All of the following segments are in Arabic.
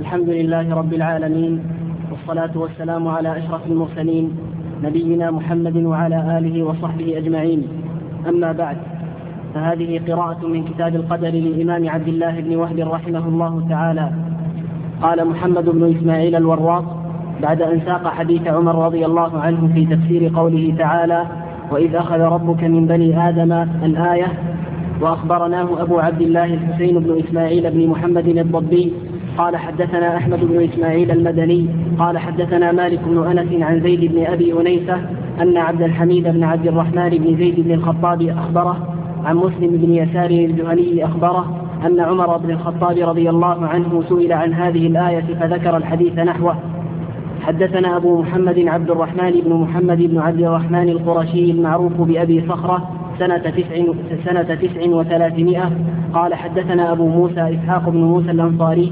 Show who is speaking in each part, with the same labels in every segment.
Speaker 1: الحمد لله رب العالمين، والصلاة والسلام على أشرف المرسلين نبينا محمد وعلى آله وصحبه أجمعين. أما بعد، فهذه قراءة من كتاب القدر للإمام عبد الله بن وهب رحمه الله تعالى. قال محمد بن إسماعيل الوراق بعد أن ساق حديث عمر رضي الله عنه في تفسير قوله تعالى: وإذ أخذ ربك من بني آدم الآية. وأخبرناه أبو عبد الله الحسين بن إسماعيل بن محمد الضبي قال حدثنا أحمد بن إسماعيل المدني قال حدثنا مالك بن أنس عن زيد بن أبي أنيسة أن عبد الحميد بن عبد الرحمن بن زيد بن الخطاب أخبره عن مسلم بن يسار الجهني أخبره أن عمر بن الخطاب رضي الله عنه سئل عن هذه الآية فذكر الحديث نحوه. حدثنا أبو محمد عبد الرحمن بن محمد بن عبد الرحمن القرشي المعروف بأبي صخرة سنة 39 قال حدثنا أبو موسى إسحاق بن موسى الأنصاري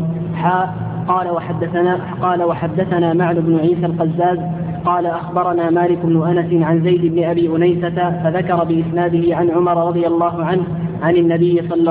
Speaker 1: قال وحدثنا معن بن عيسى القزاز قال أخبرنا مالك بن أنس عن زيد بن أبي أنيسة فذكر بإسناده عن عمر رضي الله عنه عن النبي صلى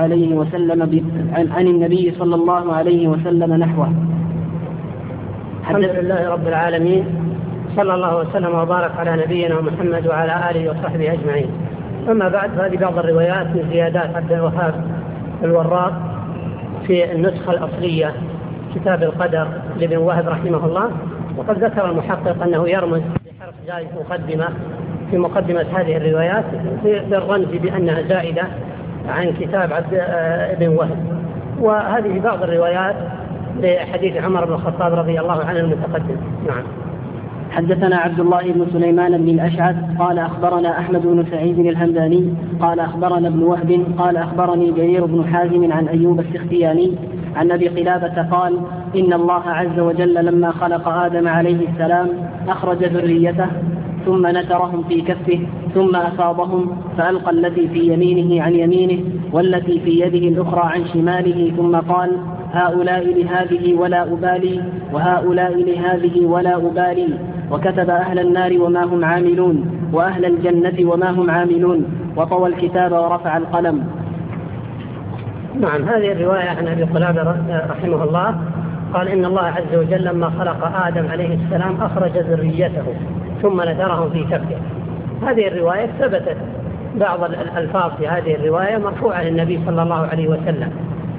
Speaker 1: الله عليه وسلم نحوه.
Speaker 2: الحمد لله رب العالمين، صلى الله وسلم وبارك على نبينا محمد وعلى آله وصحبه أجمعين. أما بعد، فهذه بعض الروايات من زيادات عبد الوهاب الوراق في النسخة الأصلية كتاب القدر لابن وهب رحمه الله. وقد ذكر المحقق أنه يرمز بحرف زائد في مقدمة هذه الروايات بالرمز بأنها زائدة عن كتاب ابن وهب. وهذه بعض الروايات لحديث عمر بن الخطاب رضي الله عنه المتقدم. نعم.
Speaker 1: حدثنا عبد الله بن سليمان بن الأشعث قال أخبرنا أحمد بن سعيد الهمداني قال أخبرنا ابن وهب قال أخبرني جرير بن حازم عن أيوب السختياني عن أبي قلابة قال: إن الله عز وجل لما خلق آدم عليه السلام أخرج ذريته ثم نثرهم في كفه ثم أفاضهم فألقى التي في يمينه عن يمينه والتي في يده الأخرى عن شماله ثم قال: هؤلاء لهذه ولا أبالي وهؤلاء لهذه ولا أبالي، وكتب أهل النار وما هم عاملون وأهل الجنة وما هم عاملون، وطوى الكتاب ورفع القلم.
Speaker 2: نعم. هذه الرواية عن أبي قلابة رحمه الله قال: إن الله عز وجل لما خلق آدم عليه السلام أخرج ذريته ثم نثرهم في كفه. هذه الرواية ثبتت بعض الألفاظ في هذه الرواية مرفوعة للنبي صلى الله عليه وسلم،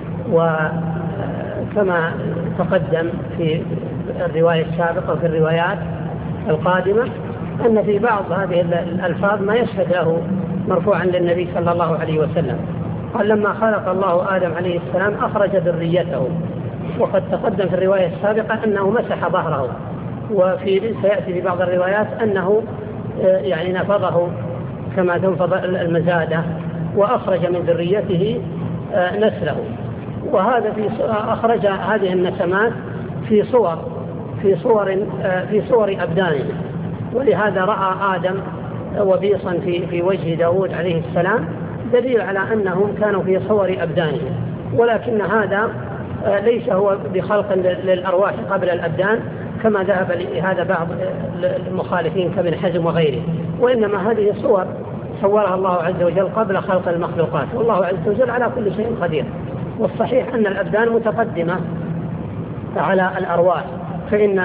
Speaker 2: وكما تقدم في الرواية السابقة وفي الروايات القادمة أن في بعض هذه الألفاظ ما يشهد له مرفوعا للنبي صلى الله عليه وسلم. قال: لما خلق الله آدم عليه السلام أخرج ذريته. وقد تقدم في الرواية السابقة أنه مسح ظهره، سيأتي في بعض الروايات أنه نفضه كما تنفض المزادة وأخرج من ذريته نسله. وهذا أخرج هذه النسمات في صور أبدانه. ولهذا رأى آدم وبيصا في وجه داود عليه السلام دليل على أنهم كانوا في صور أبدانهم، ولكن هذا ليس هو بخلق للأرواح قبل الأبدان كما ذهب لهذا بعض المخالفين كابن حزم وغيره، وإنما هذه صور صورها الله عز وجل قبل خلق المخلوقات، والله عز وجل على كل شيء قدير. والصحيح أن الأبدان متقدمة على الأرواح، فإن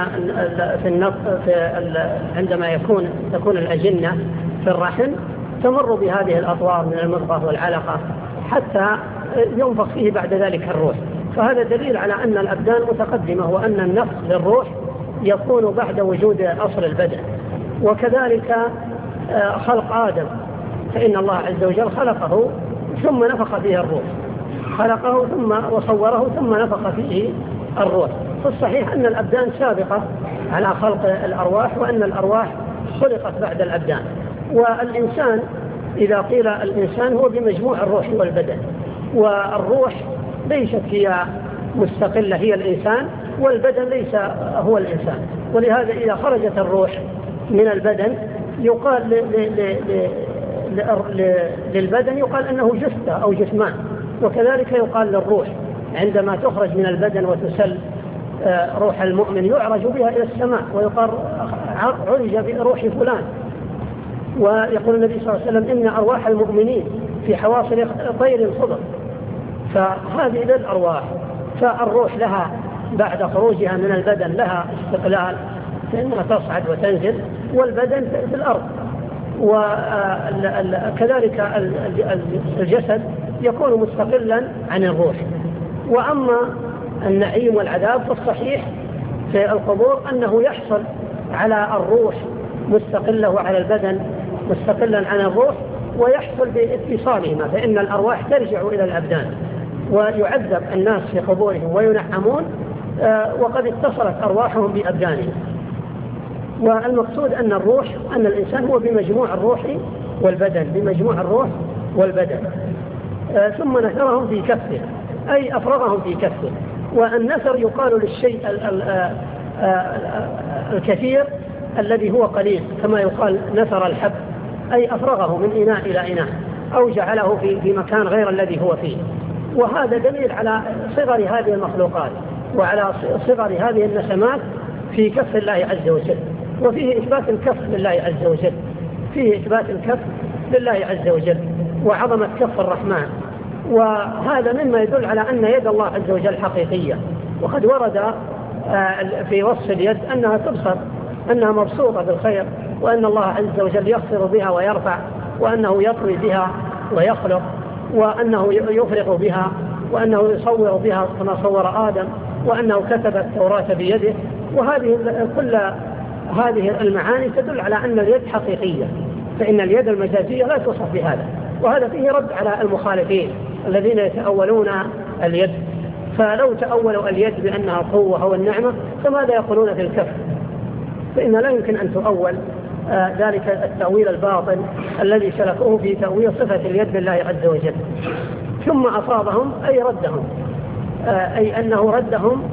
Speaker 2: عندما تكون الأجنة في الرحم تمر بهذه الأطوار من المضغة والعلقة حتى ينفخ فيه بعد ذلك الروح. فهذا دليل على أن الأبدان متقدمة، وأن النفخ للروح يكون بعد وجود أصل البدن. وكذلك خلق آدم، فإن الله عز وجل خلقه ثم نفخ فيه الروح، خلقه ثم وصوره ثم نفخ فيه الروح. فالصحيح أن الأبدان سابقة على خلق الأرواح، وأن الأرواح خلقت بعد الأبدان. والإنسان إذا قيل الإنسان هو بمجموع الروح والبدن، والروح ليست هي مستقلة هي الإنسان، والبدن ليس هو الإنسان. ولهذا إذا خرجت الروح من البدن يقال للبدن يقال أنه جثة أو جثمان، وكذلك يقال للروح عندما تخرج من البدن وتسل روح المؤمن يعرج بها إلى السماء ويقال عرج بروح فلان. ويقول النبي صلى الله عليه وسلم: إن أرواح المؤمنين في حواصل طير صدر. فهذه للأرواح، فالروح لها بعد خروجها من البدن لها استقلال، فإنها تصعد وتنزل والبدن في الأرض. وكذلك الجسد يكون مستقلا عن الروح. وأما النعيم والعذاب فالصحيح في القبور أنه يحصل على الروح مستقلة وعلى البدن مستقلا عن الروح، ويحصل باتصالهما، فإن الأرواح ترجع إلى الأبدان ويعذب الناس في قبورهم وينعمون وقد اتصلت أرواحهم بأبدانهم. والمقصود أن الروح، أن الإنسان هو بمجموع الروح والبدن، بمجموع الروح والبدن. ثم نثرهم في كفه، أي أفرغهم في كفه. والنثر يقال للشيء الكثير الذي هو قليل، كما يقال نثر الحب، أي أفرغه من إناء إلى إناء أو جعله في مكان غير الذي هو فيه. وهذا دليل على صغر هذه المخلوقات وعلى صغر هذه النسمات في كف الله عز وجل. وفيه إثبات الكف لله عز وجل، فيه إثبات الكف لله عز وجل وعظمة كف الرحمن. وهذا مما يدل على أن يد الله عز وجل حقيقية. وقد ورد في وصف اليد أنها تبسط، أنها مبسوطة بالخير، وأن الله عز وجل يخفض بها ويرفع، وأنه يطوي بها ويخلق، وأنه يفرق بها، وأنه يصور بها كما صور آدم، وأنه كتب التوراة بيده. وهذه كل هذه المعاني تدل على أن اليد حقيقية، فإن اليد المجازية لا توصف بهذا. وهذا فيه رد على المخالفين الذين يتأولون اليد. فلو تأولوا اليد بأنها قوة أو النعمة فماذا يقولون في الكف؟ فإن لا يمكن أن تؤول ذلك التأويل الباطل الذي سلكوه في تأويل صفة اليد لله عز وجل. ثم أصابهم أي ردهم، أي أنه ردهم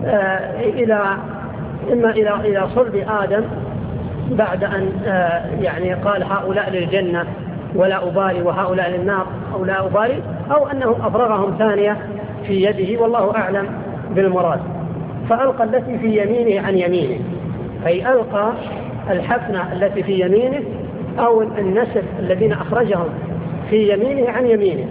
Speaker 2: إما إلى صلب آدم بعد أن يعني قال هؤلاء للجنة ولا أبالي وهؤلاء للنار أو لا أبالي، أو أنه أفرغهم ثانية في يده، والله أعلم بالمراد. فألقى التي في يمينه عن يمينه، أي ألقى الحفنة التي في يمينه أو النسف الذين أخرجهم في يمينه عن يمينه.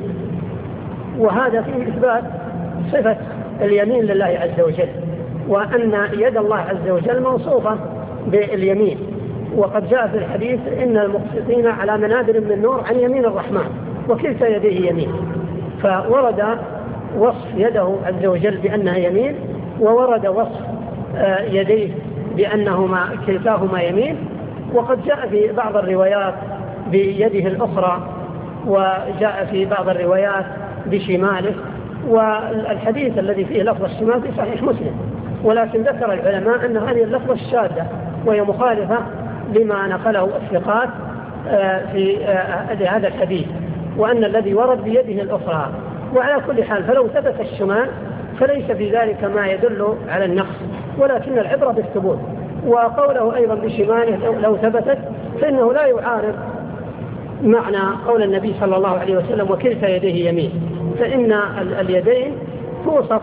Speaker 2: وهذا فيه إثبات صفة اليمين لله عز وجل، وأن يد الله عز وجل موصوفة باليمين. وقد جاء في الحديث إن المقسطين على منابر من نور عن يمين الرحمن وكلتا يديه يمين. فورد وصف يده عز وجل بأنها يمين، وورد وصف يديه بأنهما كلتاهما يمين. وقد جاء في بعض الروايات بيده الأخرى، وجاء في بعض الروايات بشماله. والحديث الذي فيه لفظ الشمال في صحيح مسلم، ولكن ذكر العلماء أن هذه اللفظة الشاذة وهي مخالفة لما نقله الثقات في هذا الحديث، وأن الذي ورد بيده الأخرى. وعلى كل حال فلو ثبت الشمال فليس في ذلك ما يدل على النقص، ولكن العبرة بالثبوت. وقوله أيضا بشماله لو ثبتت فإنه لا يعارض معنى قول النبي صلى الله عليه وسلم وكلتا يديه يمين، فإن اليدين توصف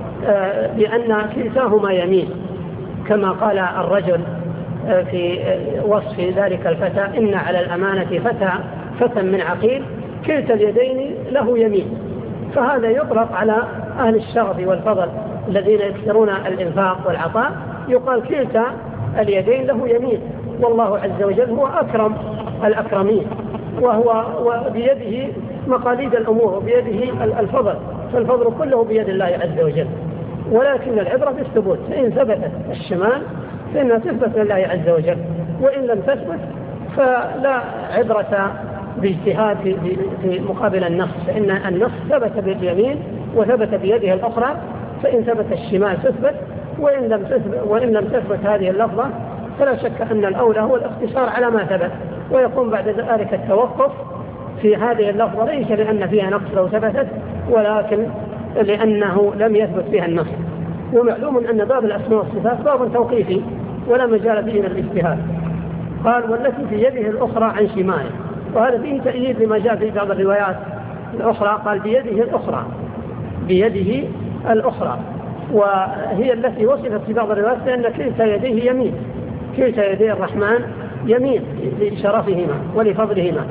Speaker 2: بأن كلتاهما يمين، كما قال الرجل في وصف ذلك الفتى إن على الأمانة فتى من عقيل كلتا اليدين له يمين. فهذا يطلق على أهل الشرف والفضل الذين يكثرون الإنفاق والعطاء، يقال كلتا اليدين له يمين. والله عز وجل هو أكرم الأكرمين، وهو بيده مقاليد الأمور وبيده الفضل، فالفضل كله بيد الله عز وجل. ولكن العبرة بالثبوت، فإن ثبتت الشمال فإنها تثبت لله عز وجل، وإن لم تثبت فلا عبرة باجتهاد في مقابل النص، فإن النص ثبت باليمين وثبت بيده الأخرى، فإن ثبت الشمال تثبت، وإن لم تثبت هذه اللفظة فلا شك أن الأولى هو الاقتصار على ما ثبت، ويقوم بعد ذلك التوقف في هذه اللفظة، ليس لأن فيها نقص لو ثبتت، ولكن لأنه لم يثبت فيها النص. ومعلوم أن باب الأسماء والصفات باب توقيفي ولا مجال فيه من الاجتهاد. قال والتي في يده الأخرى عن شماله، وهذا فيه تأييد لما جاء في بعض الروايات الأخرى، قال بيده الأخرى، بيده الأخرى، وهي التي وصفت في بعض الروايات لأن كلتا يديه يمين، كلتا يدي الرحمن يمين لشرفهما ولفضلهما.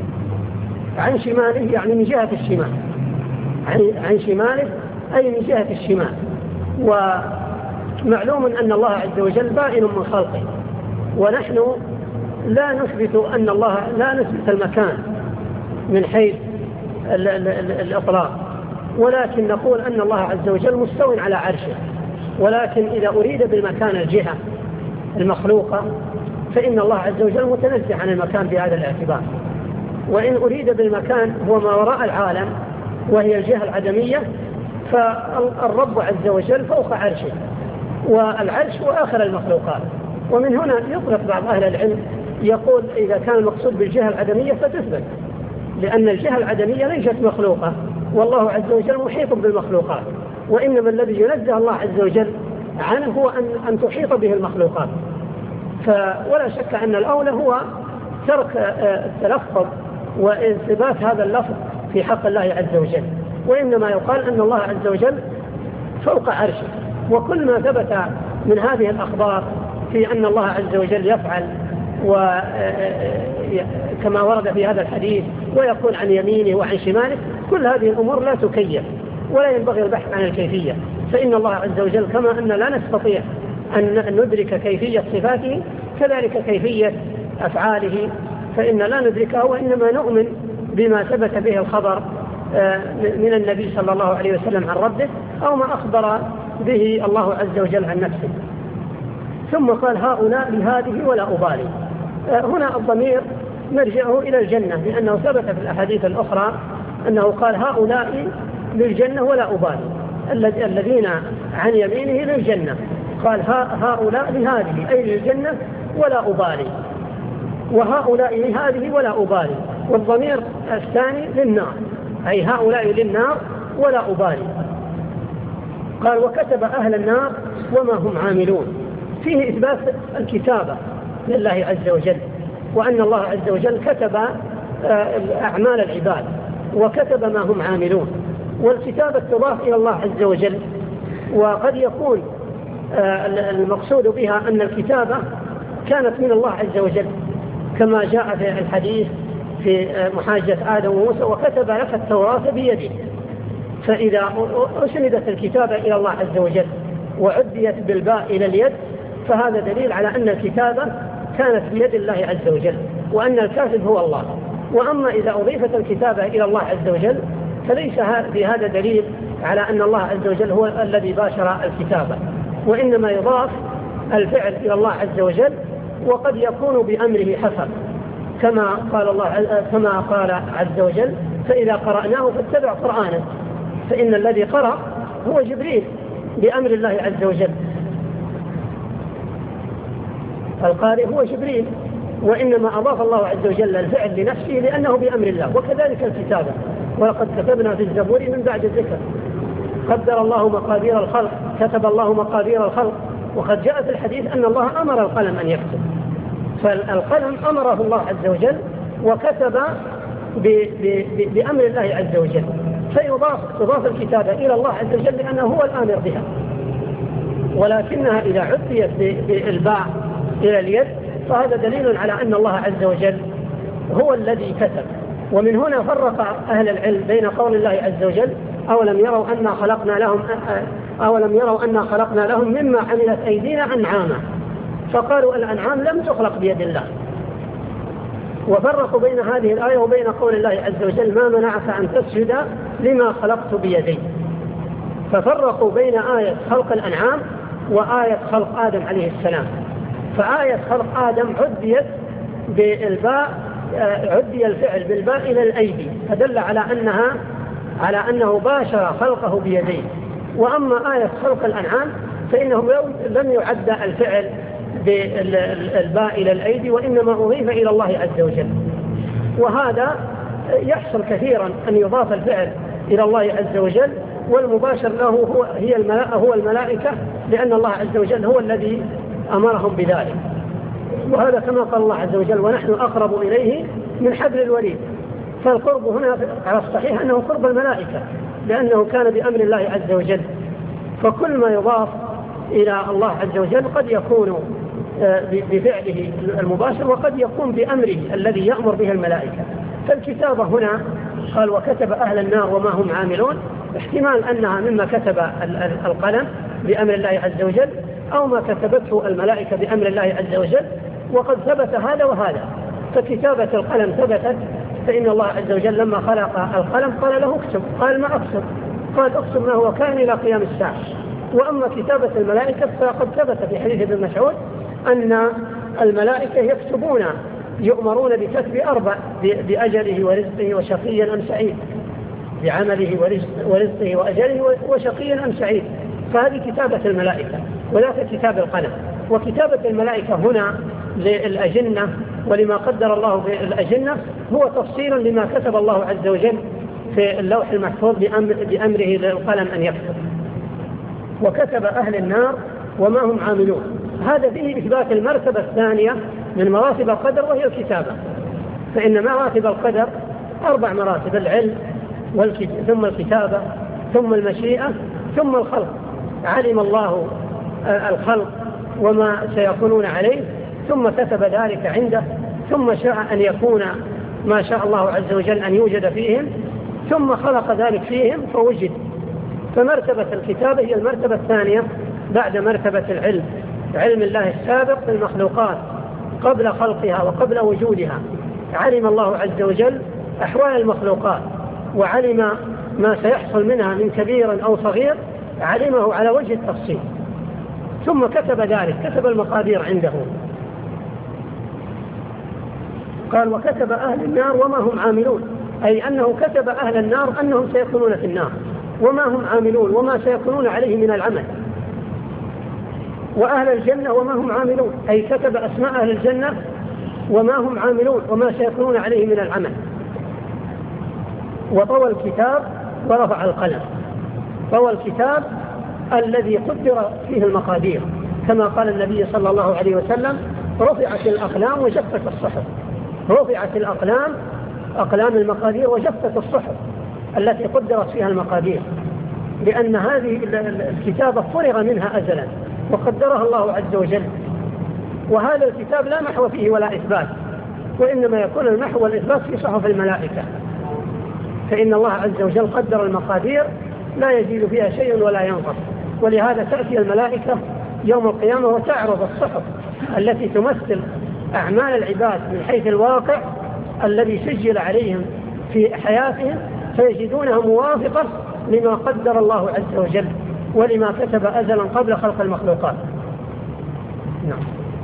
Speaker 2: عن شماله يعني من جهة الشمال، عن شماله أي من جهة الشمال. ومعلوم أن الله عز وجل بائن من خلقه، ونحن لا نثبت المكان من حيث الإطلاق، ولكن نقول أن الله عز وجل مستوٍ على عرشه. ولكن إذا أريد بالمكان الجهة المخلوقة فإن الله عز وجل متنزه عن المكان بهذا الاعتبار. وإن أريد بالمكان هو ما وراء العالم وهي الجهة العدمية، فالرب عز وجل فوق عرشه، والعرش هو آخر المخلوقات. ومن هنا يطلق بعض أهل العلم يقول إذا كان المقصود بالجهة العدمية فتثبت، لأن الجهة العدمية ليست مخلوقة، والله عز وجل محيط بالمخلوقات، وإنما الذي ينزه الله عز وجل عنه هو أن تحيط به المخلوقات. ولا شك أن الأولى هو ترك التلفظ وإثبات هذا اللفظ في حق الله عز وجل، وإنما يقال أن الله عز وجل فوق عرشه. وكل ما ثبت من هذه الأخبار في أن الله عز وجل يفعل كما ورد في هذا الحديث ويقول عن يمينه وعن شماله، كل هذه الأمور لا تكيف ولا ينبغي البحث عن الكيفية، فإن الله عز وجل كما أن لا نستطيع أن ندرك كيفية صفاته كذلك كيفية أفعاله فإن لا ندركها، وإنما نؤمن بما ثبت به الخبر من النبي صلى الله عليه وسلم عن ربه أو ما أخبر به الله عز وجل عن نفسه. ثم قال هؤلاء لهذه ولا أبالي. هنا الضمير نرجعه إلى الجنة، لأنه ثبت في الأحاديث الأخرى أنه قال هؤلاء للجنة ولا أبالي، الذين عن يمينه للجنة، قال هؤلاء لهذه أي للجنة ولا أبالي، وهؤلاء لهذه ولا أبالي، والضمير الثاني للنار أي هؤلاء للنار ولا أبالي. قال وكتب أهل النار وما هم عاملون، فيه إثبات الكتابة لله عز وجل، وأن الله عز وجل كتب أعمال العباد وكتب ما هم عاملون، والكتابة تضاف إلى الله عز وجل، وقد يكون المقصود بها أن الكتابة كانت من الله عز وجل كما جاء في الحديث في محاجة آدم وموسى وكتب لك التوراة بيده. فإذا أسندت الكتابة إلى الله عز وجل وعديت بالباء إلى اليد فهذا دليل على أن الكتابة كانت بيد الله عز وجل وأن الكاتب هو الله. وأما إذا أضيفت الكتابة إلى الله عز وجل فليس بهذا دليل على أن الله عز وجل هو الذي باشر الكتابة، وإنما يضاف الفعل إلى الله عز وجل، وقد يكون بأمره حسب كما قال عز وجل فإذا قرأناه فاتبع قرآنه، فإن الذي قرأ هو جبريل بأمر الله عز وجل، القارئ هو جبريل، وإنما أضاف الله عز وجل الفعل لنفسه لأنه بأمر الله. وكذلك الكتابة، ولقد كتبنا في الزبور من بعد الذكر قدر الله مقادير الخلق، كتب الله مقادير الخلق، وقد جاء في الحديث أن الله أمر القلم أن يكتب، فالقلم أمره الله عز وجل وكتب بأمر الله عز وجل، تضاف الكتابة إلى الله عز وجل لأنه هو الآمر بها، ولكنها إذا عديت بالباء إلى اليد فهذا دليل على أن الله عز وجل هو الذي كتب. ومن هنا فرق أهل العلم بين قول الله عز وجل أولم يروا أنا خلقنا لهم مما عملت أيدينا أنعاما، فقالوا الأنعام لم تخلق بيد الله، وفرقوا بين هذه الآية وبين قول الله عز وجل ما منعك أن تسجد لما خلقت بيدي، ففرقوا بين آية خلق الأنعام وآية خلق آدم عليه السلام. فآية خلق آدم عدي الفعل بالباء إلى الأيدي فدل على أنه باشر خلقه بيديه، وأما آية خلق الأنعام فإنه لم يعد الفعل بالباء إلى الأيدي وإنما أضيف إلى الله عز وجل. وهذا يحصل كثيرا أن يضاف الفعل إلى الله عز وجل والمباشر له هو الملائكة، لأن الله عز وجل هو الذي أمرهم بذلك. وهذا كما قال الله عز وجل ونحن أقرب إليه من حبل الوريد، فالقرب هنا على الصحيح أنه قرب الملائكة لأنه كان بأمر الله عز وجل. فكل ما يضاف إلى الله عز وجل قد يكون بفعله المباشر وقد يكون بأمره الذي يأمر به الملائكة. فالكتابة هنا قال وكتب أهل النار وما هم عاملون، احتمال أنها مما كتب القلم، بأمر الله عز وجل أو ما كتبته الملائكة بأمر الله عز وجل، وقد ثبت هذا وهذا. فكتابة القلم ثبتت، فإن الله عز وجل لما خلق القلم قال له اكتب، قال ما أكتب، قال اكتب ما هو كان إلى قيام الساعة. وأما كتابة الملائكة فقد ثبت في حديث ابن مسعود أن الملائكة يكتبون، يؤمرون بكتب 4 بأجله ورزقه وشقي أم سعيد، بعمله ورزقه وأجله وشقي أم سعيد. فهذه كتابة الملائكة، وذاك كتاب القلم. وكتابة الملائكة هنا للأجنة ولما قدر الله في الأجنة هو تفصيل لما كتب الله عز وجل في اللوح المحفوظ بأمره للقلم أن يكتب. وكتب أهل النار وما هم عاملون. هذا فيه إثبات المرتبة الثانية من مراتب القدر وهي الكتابة. فإن مراتب القدر 4 مراتب: العلم ثم الكتابة ثم المشيئة ثم الخلق. علم الله الخلق وما سيكونون عليه ثم كتب ذلك عنده، ثم شاء أن يكون ما شاء الله عز وجل أن يوجد فيهم، ثم خلق ذلك فيهم فوجد. فمرتبة الكتابة هي المرتبة الثانية بعد مرتبة العلم، علم الله السابق بالمخلوقات قبل خلقها وقبل وجودها. علم الله عز وجل أحوال المخلوقات وعلم ما سيحصل منها من كبير أو صغير، علمه على وجه التفصيل، ثم كتب ذلك، كتب المقادير عنده. قال وكتب أهل النار وما هم عاملون، أي أنه كتب أهل النار أنهم سيكونون في النار وما هم عاملون وما سيكونون عليه من العمل. وأهل الجنة وما هم عاملون، أي كتب أسماء أهل الجنة وما هم عاملون وما سيكونون عليه من العمل. وطوى الكتاب ورفع القلم. طوى الكتاب الذي قدر فيه المقادير، كما قال النبي صلى الله عليه وسلم: رفعت الأقلام وجفت الصحف. رفعت الأقلام، أقلام المقادير، وجفت الصحف التي قدرت فيها المقادير، لأن هذه الكتابة فرغ منها أزلا وقدرها الله عز وجل. وهذا الكتاب لا محو فيه ولا إثبات، وإنما يكون المحو والإثبات في صحف الملائكة، فإن الله عز وجل قدر المقادير لا يزيد فيها شيء ولا ينقص. ولهذا تأتي الملائكة يوم القيامة وتعرض الصحف التي تمثل أعمال العباد من حيث الواقع الذي سجل عليهم في حياتهم، فيجدونها موافقة لما قدر الله عز وجل ولما كتب أزلا قبل خلق المخلوقات. نعم.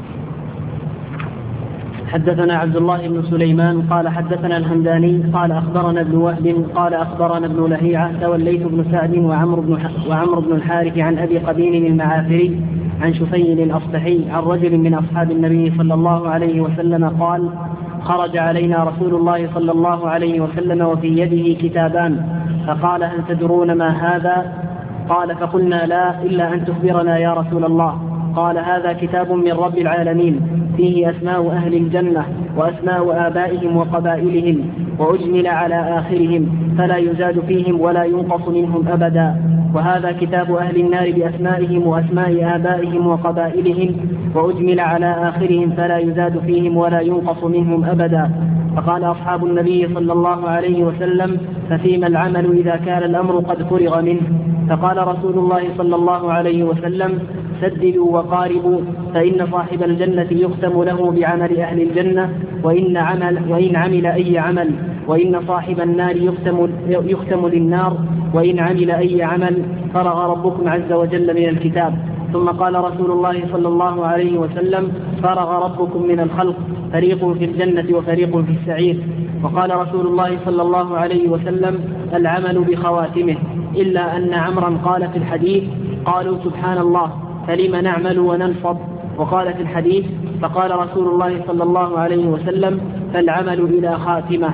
Speaker 1: حدثنا عبد الله بن سليمان قال حدثنا الهمداني قال أخبرنا ابن وهب قال أخبرنا ابن لهيعة توليت بن سعد وعمر بن الحارث عن أبي قبيل المعافري عن شفيل الأصبحي عن رجل من أصحاب النبي صلى الله عليه وسلم قال: خرج علينا رسول الله صلى الله عليه وسلم وفي يده كتابان، فقال: هل تدرون ما هذا؟ قال: فقلنا: لا، إلا أن تخبرنا يا رسول الله. قال: هذا كتاب من رب العالمين، فيه أسماء أهل الجنة وأسماء آبائهم وقبائلهم، وأجمل على آخرهم فلا يزاد فيهم ولا ينقص منهم أبدا. وهذا كتاب أهل النار بأسمائهم وأسماء آبائهم وقبائلهم، وأجمل على آخرهم فلا يزاد فيهم ولا ينقص منهم أبدا. فقال أصحاب النبي صلى الله عليه وسلم: ففيما العمل إذا كان الأمر قد فرغ منه؟ فقال رسول الله صلى الله عليه وسلم: سددوا وقاربوا، فإن صاحب الجنة يختم له بعمل أهل الجنة وإن عمل أي عمل، وإن صاحب النار يختم للنار وإن عمل أي عمل. فرغ ربكم عز وجل من الكتاب. ثم قال رسول الله صلى الله عليه وسلم: فرغ ربكم من الخلق، فريق في الجنة وفريق في السعير. وقال رسول الله صلى الله عليه وسلم: العمل بخواتمه، إلا أن عمرا قال في الحديث: قالوا سبحان الله، فلم نعمل وننفض. وقال في الحديث: فقال رسول الله صلى الله عليه وسلم: فالعمل إلى خاتمه.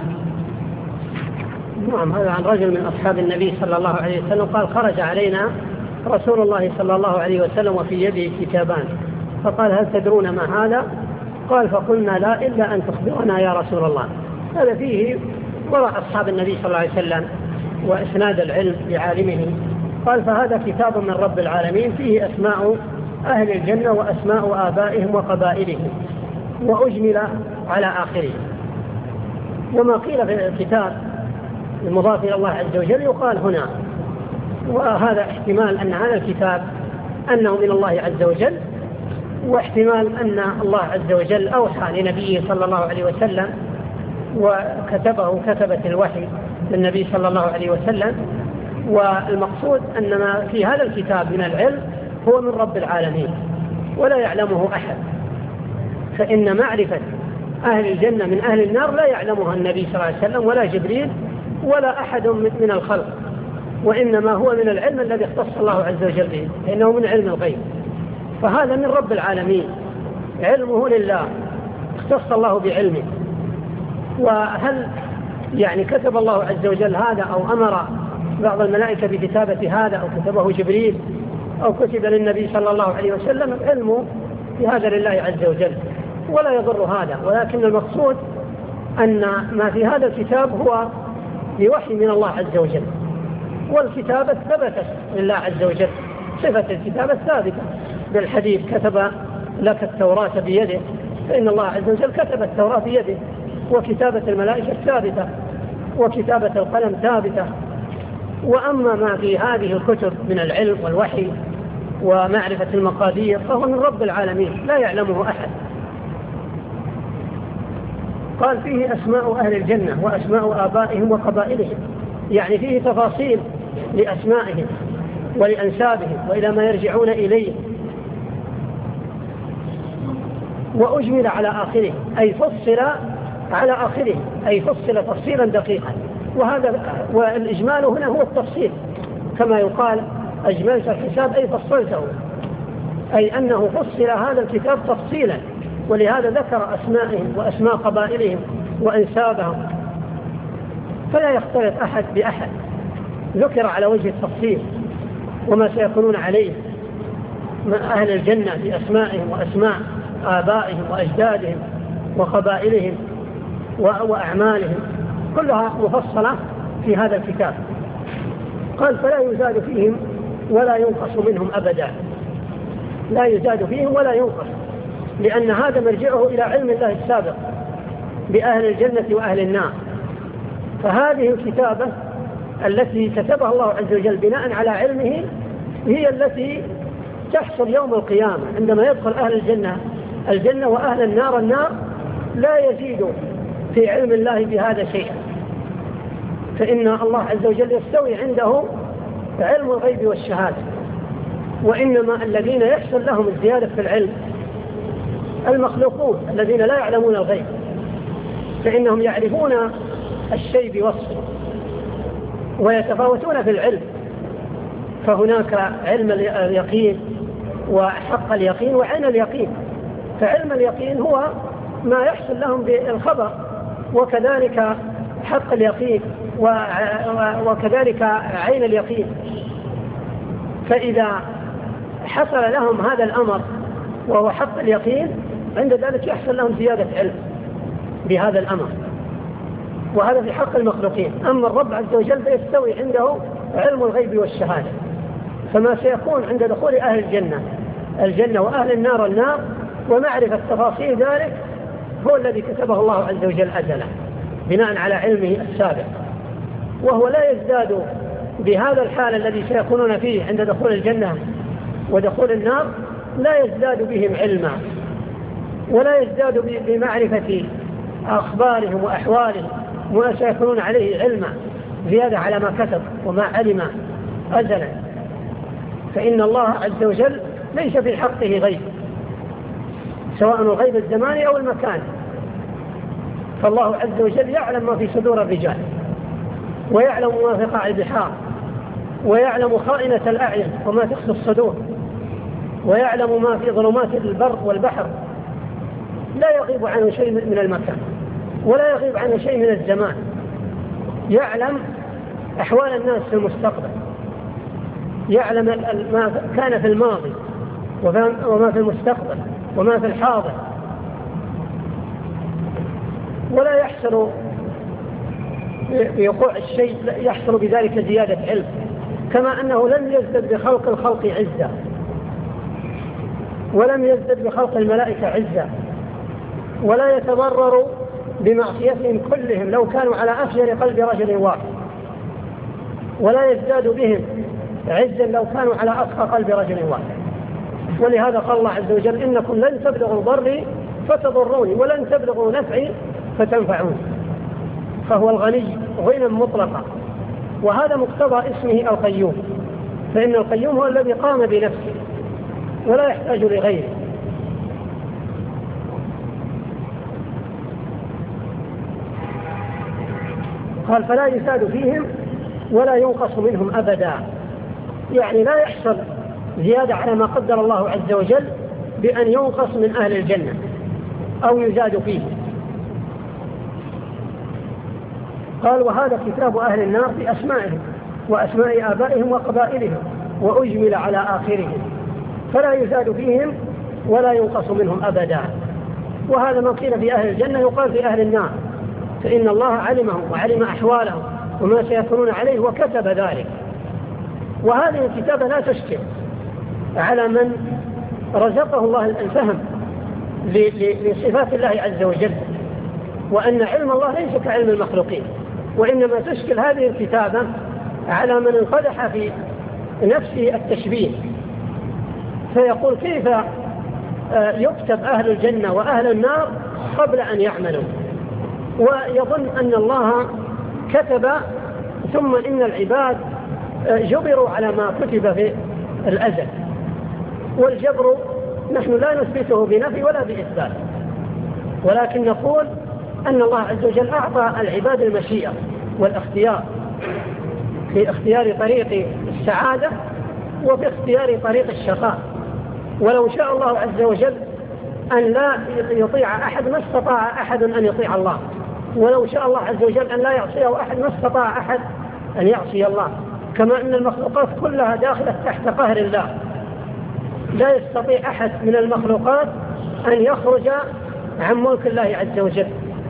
Speaker 2: نعم. هذا عن رجل من أصحاب النبي صلى الله عليه وسلم قال: خرج علينا رسول الله صلى الله عليه وسلم وفي يده كتابان، فقال: هل تدرون ما هذا؟ قال: فقلنا: لا، إلا أن تخبرنا يا رسول الله. هذا فيه ورع أصحاب النبي صلى الله عليه وسلم وإسناد العلم لعالمه. قال: فهذا كتاب من رب العالمين، فيه أسماء أهل الجنة وأسماء آبائهم وقبائلهم، وأجمل على آخره. وما قيل في الكتاب المضاف إلى الله عز وجل يقال هنا، وهذا احتمال أن هذا الكتاب أنه من الله عز وجل، واحتمال أن الله عز وجل أوحى لنبيه صلى الله عليه وسلم كتبة الوحي للنبي صلى الله عليه وسلم. والمقصود أن ما في هذا الكتاب من العلم هو من رب العالمين ولا يعلمه أحد، فإن معرفة أهل الجنة من أهل النار لا يعلمها النبي صلى الله عليه وسلم ولا جبريل ولا أحد من الخلق، وإنما هو من العلم الذي اختص الله عز وجل به، لأنه من علم الغيب، فهذا من رب العالمين، علمه لله، اختص الله بعلمه. وهل يعني كتب الله عز وجل هذا أو أمر بعض الملائكة بكتابة هذا أو كتبه جبريل أو كتب للنبي صلى الله عليه وسلم؟ العلم في هذا لله عز وجل ولا يضر هذا، ولكن المقصود أن ما في هذا الكتاب هو بوحي من الله عز وجل، والكتابة ثبتت لله عز وجل، صفة الكتابة ثابتة بالحديث: كتب لك التوراة بيده، فإن الله عز وجل كتب التوراة بيده، وكتابة الملائكة ثابتة، وكتابة القلم ثابتة. وأما ما في هذه الكتب من العلم والوحي ومعرفة المقادير فهو من رب العالمين لا يعلمه أحد. قال: فيه أسماء أهل الجنة وأسماء آبائهم وقبائلهم، يعني فيه تفاصيل لأسمائهم ولأنسابهم وإلى ما يرجعون إليه، وأجمل على آخره، أي فصل على آخره، أي فصل تفصيلا دقيقا. والإجمال هنا هو التفصيل، كما يقال: أجملت الحساب أي فصلته، أي أنه فصل هذا الكتاب تفصيلا، ولهذا ذكر أسمائهم وأسماء قبائلهم وأنسابهم، فلا يختلط أحد بأحد، ذكر على وجه التفصيل وما سيكونون عليه أهل الجنة بأسمائهم وأسماء آبائهم وأجدادهم وقبائلهم وأعمالهم، كلها مفصلة في هذا الكتاب. قال: فلا يزاد فيهم ولا ينقص منهم أبدا، لا يزاد فيهم ولا ينقص، لأن هذا مرجعه إلى علم الله السابق بأهل الجنة وأهل النار. فهذه الكتابة التي كتبها الله عز وجل بناء على علمه هي التي تحصل يوم القيامة عندما يدخل أهل الجنة وأهل النار لا يزيد في علم الله بهذا شيئا، فإن الله عز وجل يستوي عنده علم الغيب والشهادة، وإنما الذين يحصل لهم الزيادة في العلم المخلوقون الذين لا يعلمون الغيب، فإنهم يعرفون الشيء بوصفه ويتفاوتون في العلم. فهناك علم اليقين وحق اليقين وعين اليقين، فعلم اليقين هو ما يحصل لهم بالخبر، وكذلك حق اليقين وكذلك عين اليقين. فإذا حصل لهم هذا الأمر وهو حق اليقين، عند ذلك يحصل لهم زيادة علم بهذا الأمر، وهذا في حق المخلوقين. أما الرب عز وجل فيستوي عنده علم الغيب والشهادة، فما سيكون عند دخول أهل الجنة وأهل النار ومعرفة تفاصيل ذلك هو الذي كتبه الله عز وجل أزلا بناء على علمه السابق، وهو لا يزداد بهذا الحال الذي سيكونون فيه عند دخول الجنة ودخول النار، لا يزداد بهم علما ولا يزداد بمعرفة أخبارهم وأحوالهم وما سيكونون عليه علما زيادة على ما كتب وما علم أزلا، فإن الله عز وجل ليس في حقه غيب، سواء الغيب الزماني أو المكان. فالله عز وجل يعلم ما في صدور الرجال، ويعلم ما في قاع البحار، ويعلم خائنة الأعين وما تخفي الصدور، ويعلم ما في ظلمات البر والبحر، لا يغيب عنه شيء من المكان ولا يغيب عنه شيء من الزمان. يعلم أحوال الناس في المستقبل، يعلم ما كان في الماضي وما في المستقبل وما في الحاضر، ولا يحصل بوقوع الشيء يحصل بذلك زيادة علم، كما أنه لم يزدد بخلق الخلق عزة ولم يزدد بخلق الملائكة عزة، ولا يتضرر بمعصيتهم كلهم لو كانوا على أفجر قلب رجل واحد، ولا يزداد بهم عزا لو كانوا على أتقى قلب رجل واحد. ولهذا قال الله عز وجل إنكم لن تبلغوا ضري فتضروني ولن تبلغوا نفعي فتنفعون. فهو الغني غنى مطلقا، وهذا مقتضى اسمه القيوم، فإن القيوم هو الذي قام بنفسه ولا يحتاج لغيره. قال فلا يزاد فيهم ولا ينقص منهم أبدا، يعني لا يحصل زيادة على ما قدر الله عز وجل بأن ينقص من أهل الجنة أو يزاد فيه. قال وهذا كتاب أهل النار بأسمائهم وأسماء آبائهم وقبائلهم وأجمل على آخرهم، فلا يزاد فيهم ولا ينقص منهم أبدا. وهذا ما قيل في أهل الجنة يقال في أهل النار، فإن الله علمهم وعلم أحوالهم وما سيكونون عليه وكتب ذلك. وهذه الكتابة لا تشكل على من رزقه الله الفهم لصفات الله عز وجل، وأن علم الله ليس كعلم المخلوقين، وإنما تشكل هذه الكتابة على من انقدح في نفسه التشبيه، فيقول كيف يكتب أهل الجنة وأهل النار قبل أن يعملوا، ويظن أن الله كتب ثم إن العباد جبروا على ما كتب في الأزل. والجبر نحن لا نثبته بنفي ولا بإثبات، ولكن نقول أن الله عز وجل أعطى العباد المشيئة والاختيار في اختيار طريق السعادة وفي اختيار طريق الشقاء. ولو شاء الله عز وجل أن لا يطيع أحد ما استطاع أحد أن يطيع الله، ولو شاء الله عز وجل أن لا يعصيه أحد ما استطاع أحد أن يعصي الله، كما أن المخلوقات كلها داخلة تحت قهر الله، لا يستطيع أحد من المخلوقات أن يخرج عن ملك الله عز وجل.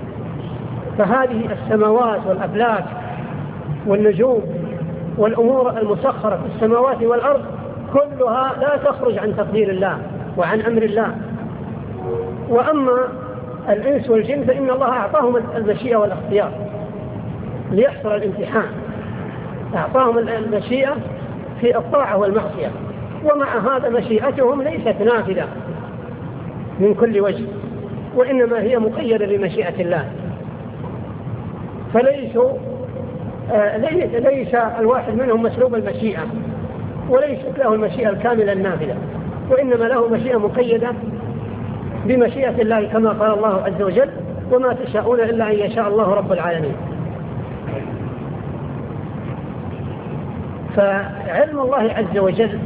Speaker 2: فهذه السماوات والأفلاك والنجوم والأمور المسخرة في السماوات والأرض كلها لا تخرج عن تقدير الله وعن أمر الله. وأما الإنس والجن فإن الله أعطاهم المشيئة والاختيار ليحصل الامتحان، أعطاهم المشيئة في الطاعة والمعصية، ومع هذا مشيئتهم ليست نافذة من كل وجه، وإنما هي مقيدة بمشيئة الله. ليس الواحد منهم مسلوب المشيئة، وليست له المشيئة الكاملة النافذة، وإنما له مشيئة مقيدة بمشيئة الله، كما قال الله عز وجل وما تشاءون إلا أن يشاء الله رب العالمين. فعلم الله عز وجل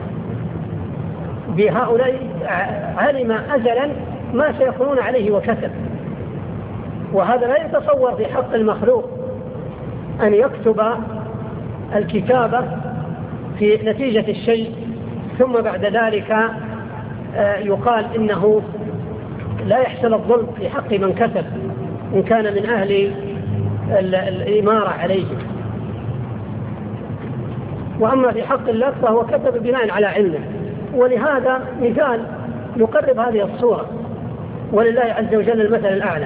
Speaker 2: بهؤلاء علم أزلا ما سيكونون عليه وكتب، وهذا لا يتصور في حق المخلوق أن يكتب الكتابة في نتيجة الشيء ثم بعد ذلك يقال إنه لا يحصل الظلم في حق من كتب إن كان من أهل الإمارة عليه. وأما في حق الله فهو كتب بناء على علمه. ولهذا مثال يقرب هذه الصورة، ولله عز وجل المثل الأعلى.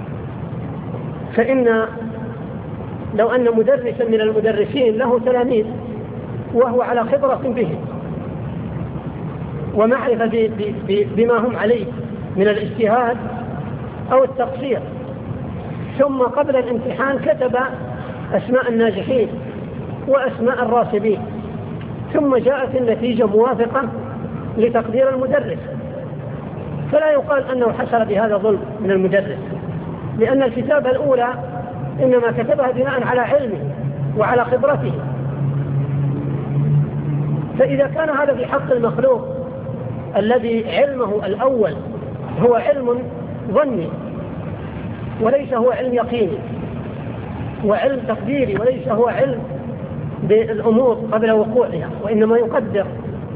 Speaker 2: فإن لو أن مدرسا من المدرسين له تلاميذ وهو على خبرة به ومعرفة بما هم عليه من الاجتهاد أو التقصير، ثم قبل الامتحان كتب أسماء الناجحين وأسماء الراسبين، ثم جاءت النتيجة موافقة لتقدير المدرس، فلا يقال أنه حصل بهذا ظلم من المدرس، لأن الكتابة الأولى إنما كتبها بناء على علمه وعلى خبرته. فإذا كان هذا في حق المخلوق الذي علمه الأول هو علم ظني وليس هو علم يقيني، وعلم تقديري وليس هو علم بالأمور قبل وقوعها، وإنما يقدر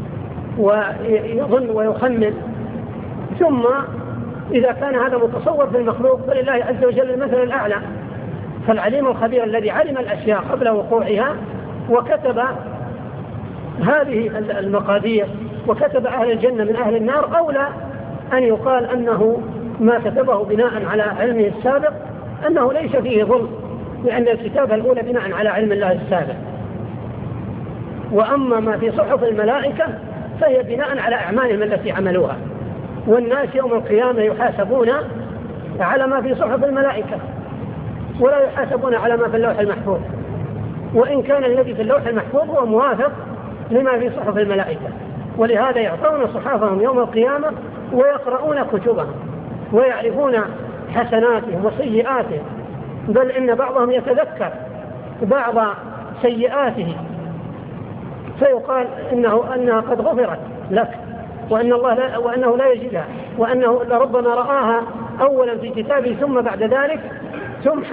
Speaker 2: ويظن ويخمن. ثم إذا كان هذا متصور في المخلوق فلله عز وجل المثل الأعلى، فالعليم الخبير الذي علم الأشياء قبل وقوعها وكتب هذه المقادير وكتب أهل الجنة من أهل النار، أولى أن يقال أنه ما كتبه بناء على علمه السابق أنه ليس فيه ظلم، لأن الكتابة الأولى بناء على علم الله السابق. وأما ما في صحف الملائكة فهي بناء على أعمالهم التي عملوها. والناس يوم القيامة يحاسبون على ما في صحف الملائكة ولا يحاسبون على ما في اللوح المحفوظ، وإن كان الذي في اللوح المحفوظ هو موافق لما في صحف الملائكة. ولهذا يعطون صحافهم يوم القيامة ويقرؤون كتبهم ويعرفون حسناتهم وسيئاتهم، بل إن بعضهم يتذكر بعض سيئاته فيقال أنها قد غفرت لك، وأنه لا يجدها، وأنه لربما رآها أولا في كتابه ثم بعد ذلك تمحى.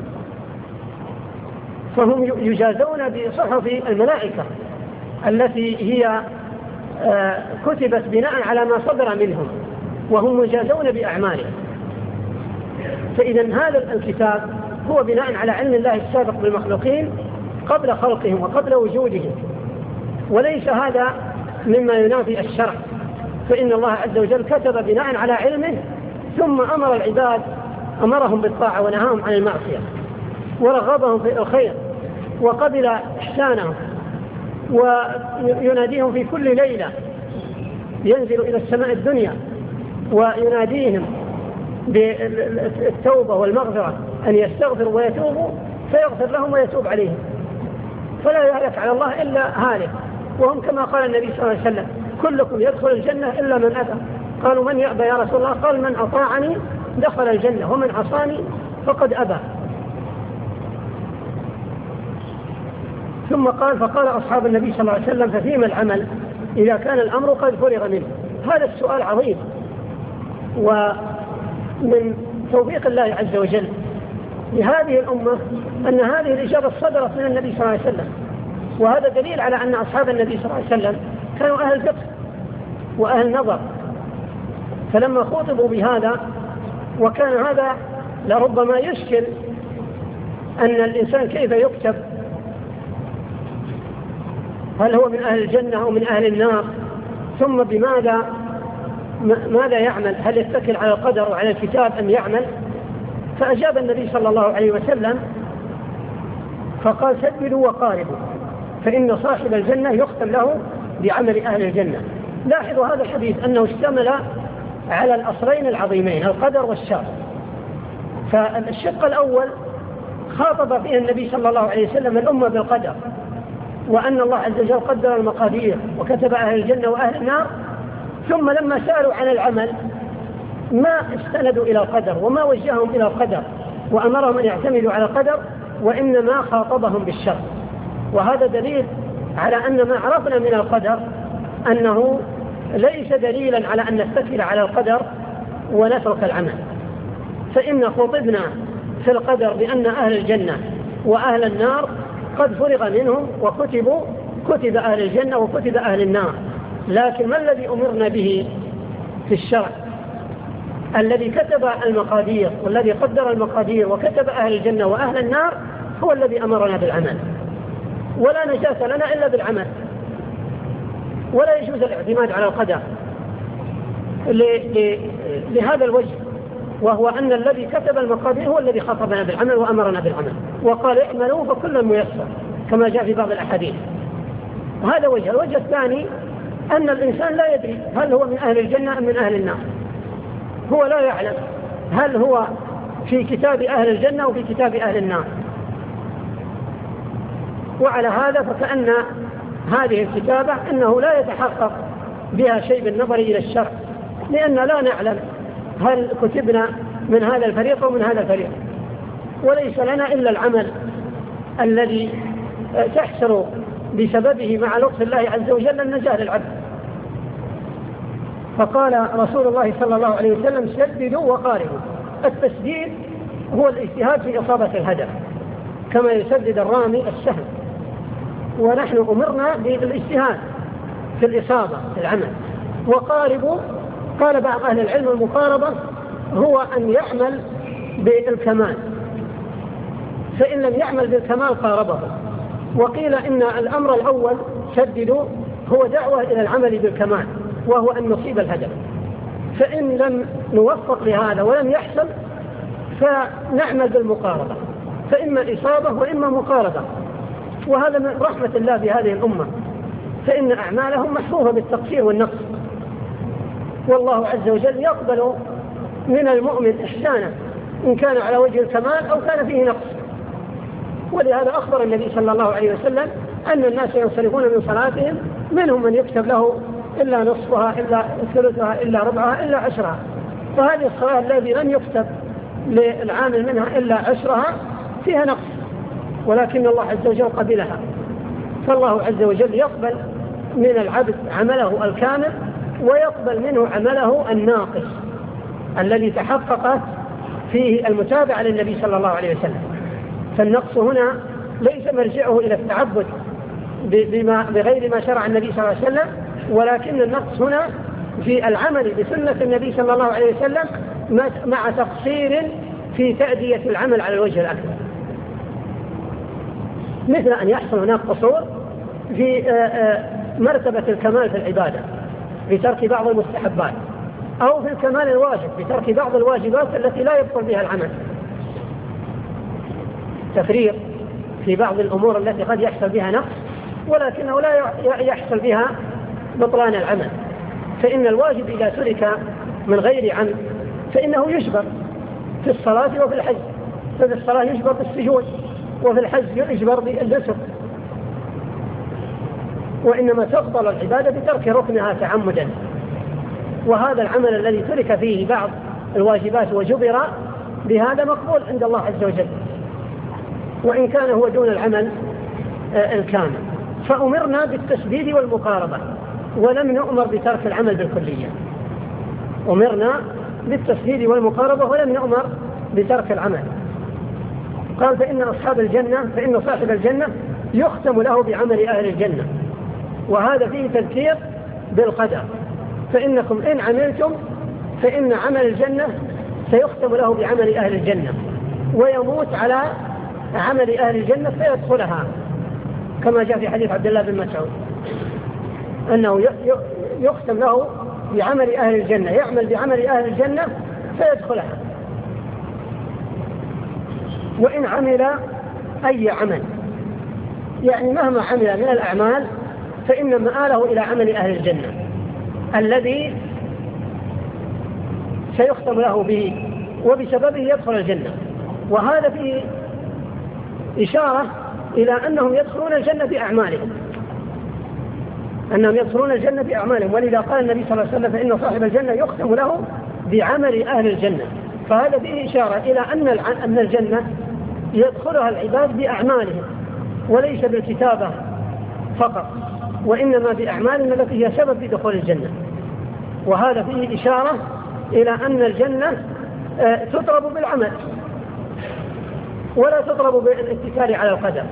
Speaker 2: فهم يجازون بصحف الملائكة التي هي كتبت بناء على ما صدر منهم، وهم مجازون بأعمالهم. فإذا هذا الكتاب هو بناء على علم الله السابق بالمخلوقين قبل خلقهم وقبل وجودهم، وليس هذا مما ينافي الشرع، فإن الله عز وجل كتب بناء على علمه ثم أمر العباد، أمرهم بالطاعة ونهاهم عن المعصية ورغبهم في الخير وقبل إحسانهم، ويناديهم في كل ليلة، ينزل إلى السماء الدنيا ويناديهم بالتوبة والمغفرة أن يستغفروا ويتوبوا فيغفر لهم ويتوب عليهم، فلا يهلك على الله إلا هالك. وهم كما قال النبي صلى الله عليه وسلم: كلكم يدخل الجنة إلا من أبى. قالوا: من يأبى يا رسول الله؟ قال: من أطاعني دخل الجنة ومن عصاني فقد أبى. ثم قال: فقال أصحاب النبي صلى الله عليه وسلم: ففيما العمل إذا كان الأمر قد فرغ منه؟ هذا السؤال عظيم، ومن توفيق الله عز وجل لهذه الأمة أن هذه الإجابة صدرت من النبي صلى الله عليه وسلم، وهذا دليل على أن أصحاب النبي صلى الله عليه وسلم كانوا أهل فقه وأهل نظر. فلما خاطبوا بهذا، وكان هذا لربما يشكل أن الإنسان كيف يكتب، هل هو من أهل الجنة أو من أهل النار، ثم ماذا يعمل؟ هل يتكل على القدر وعلى الكتاب أم يعمل؟ فأجاب النبي صلى الله عليه وسلم فقال: سددوا وقاربوا، فإن صاحب الجنة يختم له بعمل أهل الجنة. لاحظوا هذا الحديث أنه اشتمل على الأصلين العظيمين، القدر والشر. فالشق الأول خاطب فيه النبي صلى الله عليه وسلم الأمة بالقدر، وأن الله عز وجل قدر المقادير وكتب أهل الجنة وأهل النار، ثم لما سألوا عن العمل ما استندوا إلى القدر وما وجههم إلى القدر وأمرهم أن يعتمدوا على القدر، وإنما خاطبهم بالشر. وهذا دليل على أن ما عرفنا من القدر أنه ليس دليلا على أن نتكل على القدر ونترك العمل. فإن خطبنا في القدر بأن أهل الجنة وأهل النار قد فرغ منهم وكتبوا، كتب أهل الجنة وكتب أهل النار. لكن ما الذي أمرنا به في الشرع؟ الذي كتب المقادير والذي قدر المقادير وكتب أهل الجنة وأهل النار هو الذي أمرنا بالعمل، ولا نجاة لنا إلا بالعمل، ولا يجوز الاعتماد على القدر لهذا الوجه، وهو أن الذي كتب المقادير هو الذي خاطبنا بالعمل وأمرنا بالعمل، وقال: اعملوا فكل ميسر، كما جاء في بعض الأحاديث. هذا وجه. الوجه الثاني أن الإنسان لا يدري هل هو من أهل الجنة أم من أهل النار، هو لا يعلم هل هو في كتاب أهل الجنة أو في كتاب أهل النار. وعلى هذا فكأن هذه الكتابة أنه لا يتحقق بها شيء بالنظر إلى الشرع، لأن لا نعلم هل كتبنا من هذا الفريق أو من هذا الفريق، وليس لنا إلا العمل الذي تحصل بسببه مع لطف الله عز وجل النجاة للعبد. فقال رسول الله صلى الله عليه وسلم: سددوا وقاربوا. التسديد هو الاجتهاد في إصابة الهدف كما يسدد الرامي السهم، ونحن أمرنا بالاجتهاد في الإصابة في العمل. وقاربوا، قال بعض أهل العلم: المقاربة هو أن يعمل بالكمال، فإن لم يعمل بالكمال قاربه. وقيل إن الأمر الأول سددوا هو دعوة إلى العمل بالكمال، وهو أن نصيب الهدف. فإن لم نوفق لهذا ولم يحصل فنعمل بالمقاربة، فإما إصابة وإما مقاربة. وهذا من رحمة الله بهذه الأمة، فإن أعمالهم محفوفة بالتقصير والنقص، والله عز وجل يقبل من المؤمن إحسانه إن كان على وجه الكمال أو كان فيه نقص. ولهذا أخبر النبي صلى الله عليه وسلم أن الناس ينصرفون من صلاتهم منهم من يكتب له إلا نصفها إلا ثلثها إلا ربعها إلا عشرها. فهذه الصلاة التي لم يكتب للعامل منها إلا عشرها فيها نقص، ولكن الله عز وجل قبلها. فالله عز وجل يقبل من العبد عمله الكامل ويقبل منه عمله الناقص الذي تحققت فيه المتابعة للنبي صلى الله عليه وسلم. فالنقص هنا ليس مرجعه إلى التعبد بغير ما شرع النبي صلى الله عليه وسلم، ولكن النقص هنا في العمل بسنة النبي صلى الله عليه وسلم مع تقصير في تأدية العمل على الوجه الأكبر، مثل أن يحصل هناك قصور في مرتبة الكمال في العبادة بترك بعض المستحبات، أو في الكمال الواجب بترك بعض الواجبات التي لا يبطل بها العمل، تفريط في بعض الأمور التي قد يحصل بها نقص ولكنه لا يحصل بها بطلان العمل. فإن الواجب إذا ترك من غير عمد فإنه يجبر في الصلاة وفي الحج، ففي الصلاة يجبر بالسجود وفي الحج يجبر بالجسر، وإنما تبطل العبادة بترك ركنها تعمدا. وهذا العمل الذي ترك فيه بعض الواجبات وجبر بهذا مقبول عند الله عز وجل، وإن كان هو دون العمل الكامل. فأمرنا بالتسديد والمقاربة ولم نؤمر بترك العمل بالكلية. أمرنا بالتسديد والمقاربة ولم نؤمر بترك العمل. قال فإن صاحب الجنة يختم له بعمل أهل الجنة، وهذا فيه تذكير بالقدر. فإنكم إن عملتم فإن عمل الجنة سيختم له بعمل أهل الجنة، ويموت على عمل أهل الجنة فيدخلها، كما جاء في حديث عبد الله بن مسعود أنه يختم له بعمل أهل الجنة، يعمل بعمل أهل الجنة فيدخلها. وإن عمل أي عمل، يعني مهما عمل من الأعمال فإن مآله إلى عمل أهل الجنة الذي سيختم له به وبسببه يدخل الجنة. وهذا فيه إشارة إلى أنهم يدخلون الجنة بأعمالهم، ولذا قال النبي صلى الله عليه وسلم فإن صاحب الجنة يختم له بعمل أهل الجنة. فهذا فيه إشارة إلى أن الجنة يدخلها العباد بأعمالهم وليس بالكتابة فقط، وإنما بأعمالهم التي هي سبب في دخول الجنة. وهذا فيه إشارة إلى أن الجنة تطلب بالعمل ولا تطلب بالاتكال على القدر،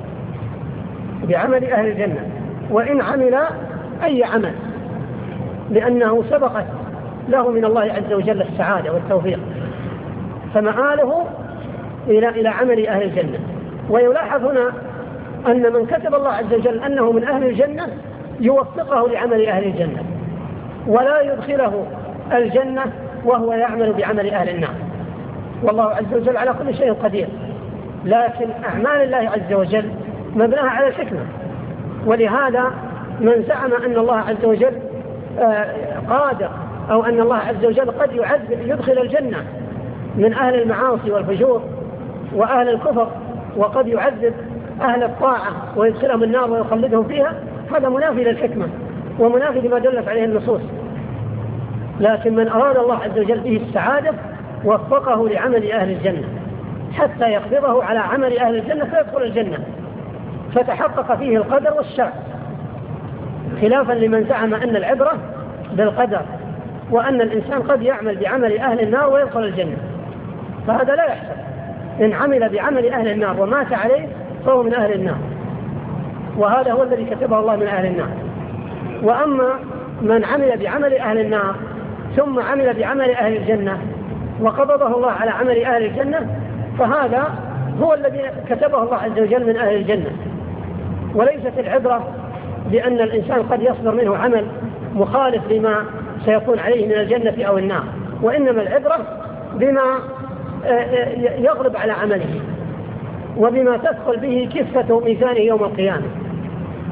Speaker 2: بعمل أهل الجنة. وإن عمل أي عمل لأنه سبقت له من الله عز وجل السعادة والتوفيق، فمآله إلى عمل أهل الجنة. ويلاحظ هنا أن من كتب الله عز وجل أنه من أهل الجنة يوفقه لعمل أهل الجنة، ولا يدخله الجنة وهو يعمل بعمل أهل النار. والله عز وجل على كل شيء قدير، لكن أعمال الله عز وجل مبناها على الحكمة. ولهذا من زعم أن الله عز وجل قادر أو أن الله عز وجل قد يدخل الجنة من أهل المعاصي والفجور وأهل الكفر، وقد يعذب أهل الطاعة ويدخلهم النار ويخلدهم فيها، هذا منافي للحكمة ومنافي لما دلت عليه النصوص. لكن من أراد الله عز وجل به السعادة وفقه لعمل أهل الجنة حتى يقبضه على عمل أهل الجنة فيدخل الجنة، فتحقق فيه القدر والشرع، خلافا لمن زعم أن العبرة بالقدر وأن الإنسان قد يعمل بعمل أهل النار ويدخل الجنة، فهذا لا يحصل. إن عمل بعمل أهل النار ومات عليه فهو من أهل النار، وهذا هو الذي كتبه الله من أهل النار. وأما من عمل بعمل أهل النار ثم عمل بعمل أهل الجنة وقبضه الله على عمل أهل الجنة، فهذا هو الذي كتبه الله عز وجل من أهل الجنة. وليست العبرة بأن الإنسان قد يصدر منه عمل مخالف لما سيكون عليه من الجنة أو النار، وإنما العبرة بما يغلب على عمله وبما تدخل به كفة ميزانه يوم القيامة.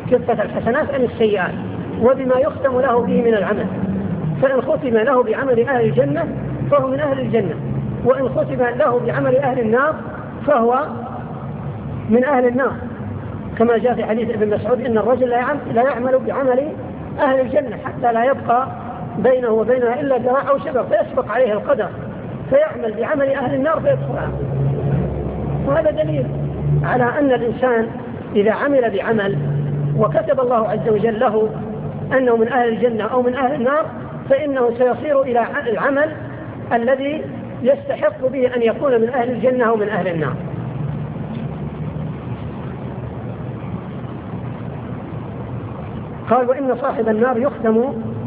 Speaker 2: كفة الحسنات عن السيئات وبما يختم له به من العمل. فإن ختم له بعمل أهل الجنة فهو من أهل الجنة، وإن ختم له بعمل أهل النار فهو من أهل النار، كما جاء في حديث ابن مسعود إن الرجل لا يعمل بعمل أهل الجنة حتى لا يبقى بينه وبينها إلا ذراع أو شبر فيسبق عليه القدر فيعمل بعمل أهل النار فيدخلها. وهذا دليل على أن الإنسان إذا عمل بعمل وكتب الله عز وجل له أنه من أهل الجنة أو من أهل النار فإنه سيصير إلى العمل الذي يستحق به أن يكون من أهل الجنة أو من أهل النار. قال وإن صاحب النار يختم،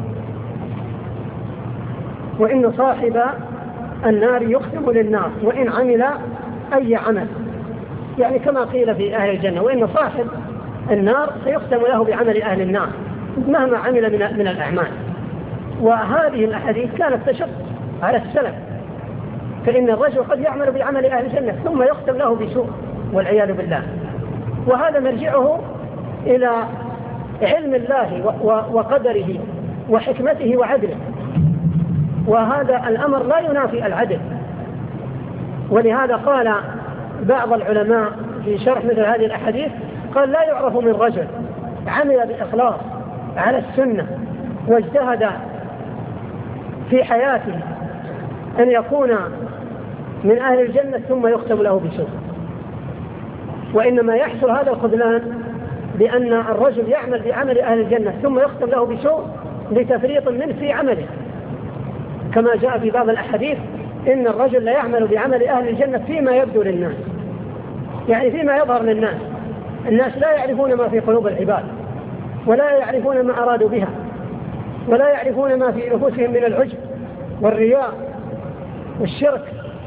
Speaker 2: وإن صاحب النار يختم للنار وإن عمل أي عمل، يعني كما قيل في أهل الجنة وإن صاحب النار سيختم له بعمل أهل النار مهما عمل من الأعمال. وهذه الأحاديث كانت تشق على السلف، فإن الرجل قد يعمل بعمل أهل الجنة ثم يختم له بسوء والعياذ بالله، وهذا مرجعه إلى علم الله وقدره وحكمته وعدله، وهذا الأمر لا ينافي العدل. ولهذا قال بعض العلماء في شرح مثل هذه الأحاديث قال لا يعرف من رجل عمل بإخلاص على السنة واجتهد في حياته أن يكون من أهل الجنة ثم يختم له بسوء، وإنما يحصل هذا الخذلان بأن الرجل يعمل بعمل أهل الجنة ثم يختم له بسوء لتفريط منه في عمله، كما جاء في بعض الأحاديث إن الرجل لا يعمل بعمل أهل الجنة فيما يبدو للناس، يعني فيما يظهر للناس. الناس لا يعرفون ما في قلوب العباد ولا يعرفون ما أرادوا بها ولا يعرفون ما في نفوسهم من العجب والرياء والشرك،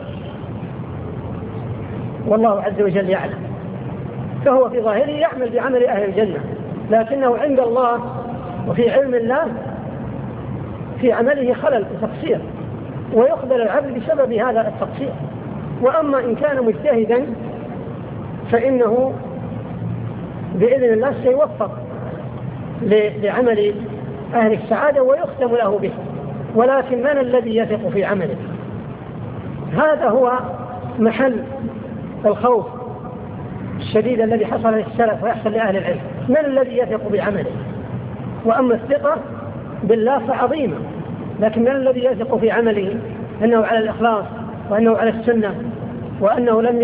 Speaker 2: والله عز وجل يعلم. فهو في ظاهره يعمل بعمل أهل الجنة، لكنه عند الله وفي علم الله في عمله خلل وتقصير، ويخذل العبد بسبب هذا التقصير. وأما إن كان مجتهدا فإنه بإذن الله سيوفق لعمل أهل السعادة ويختم له به. ولكن من الذي يثق في عمله؟ هذا هو محل الخوف الشديد الذي حصل للسلف ويحصل لأهل العلم. من الذي يثق بعمله؟ وأما الثقة بالله فعظيمة، لكن من الذي يثق في عمله أنه على الإخلاص وأنه على السنة وأنه لم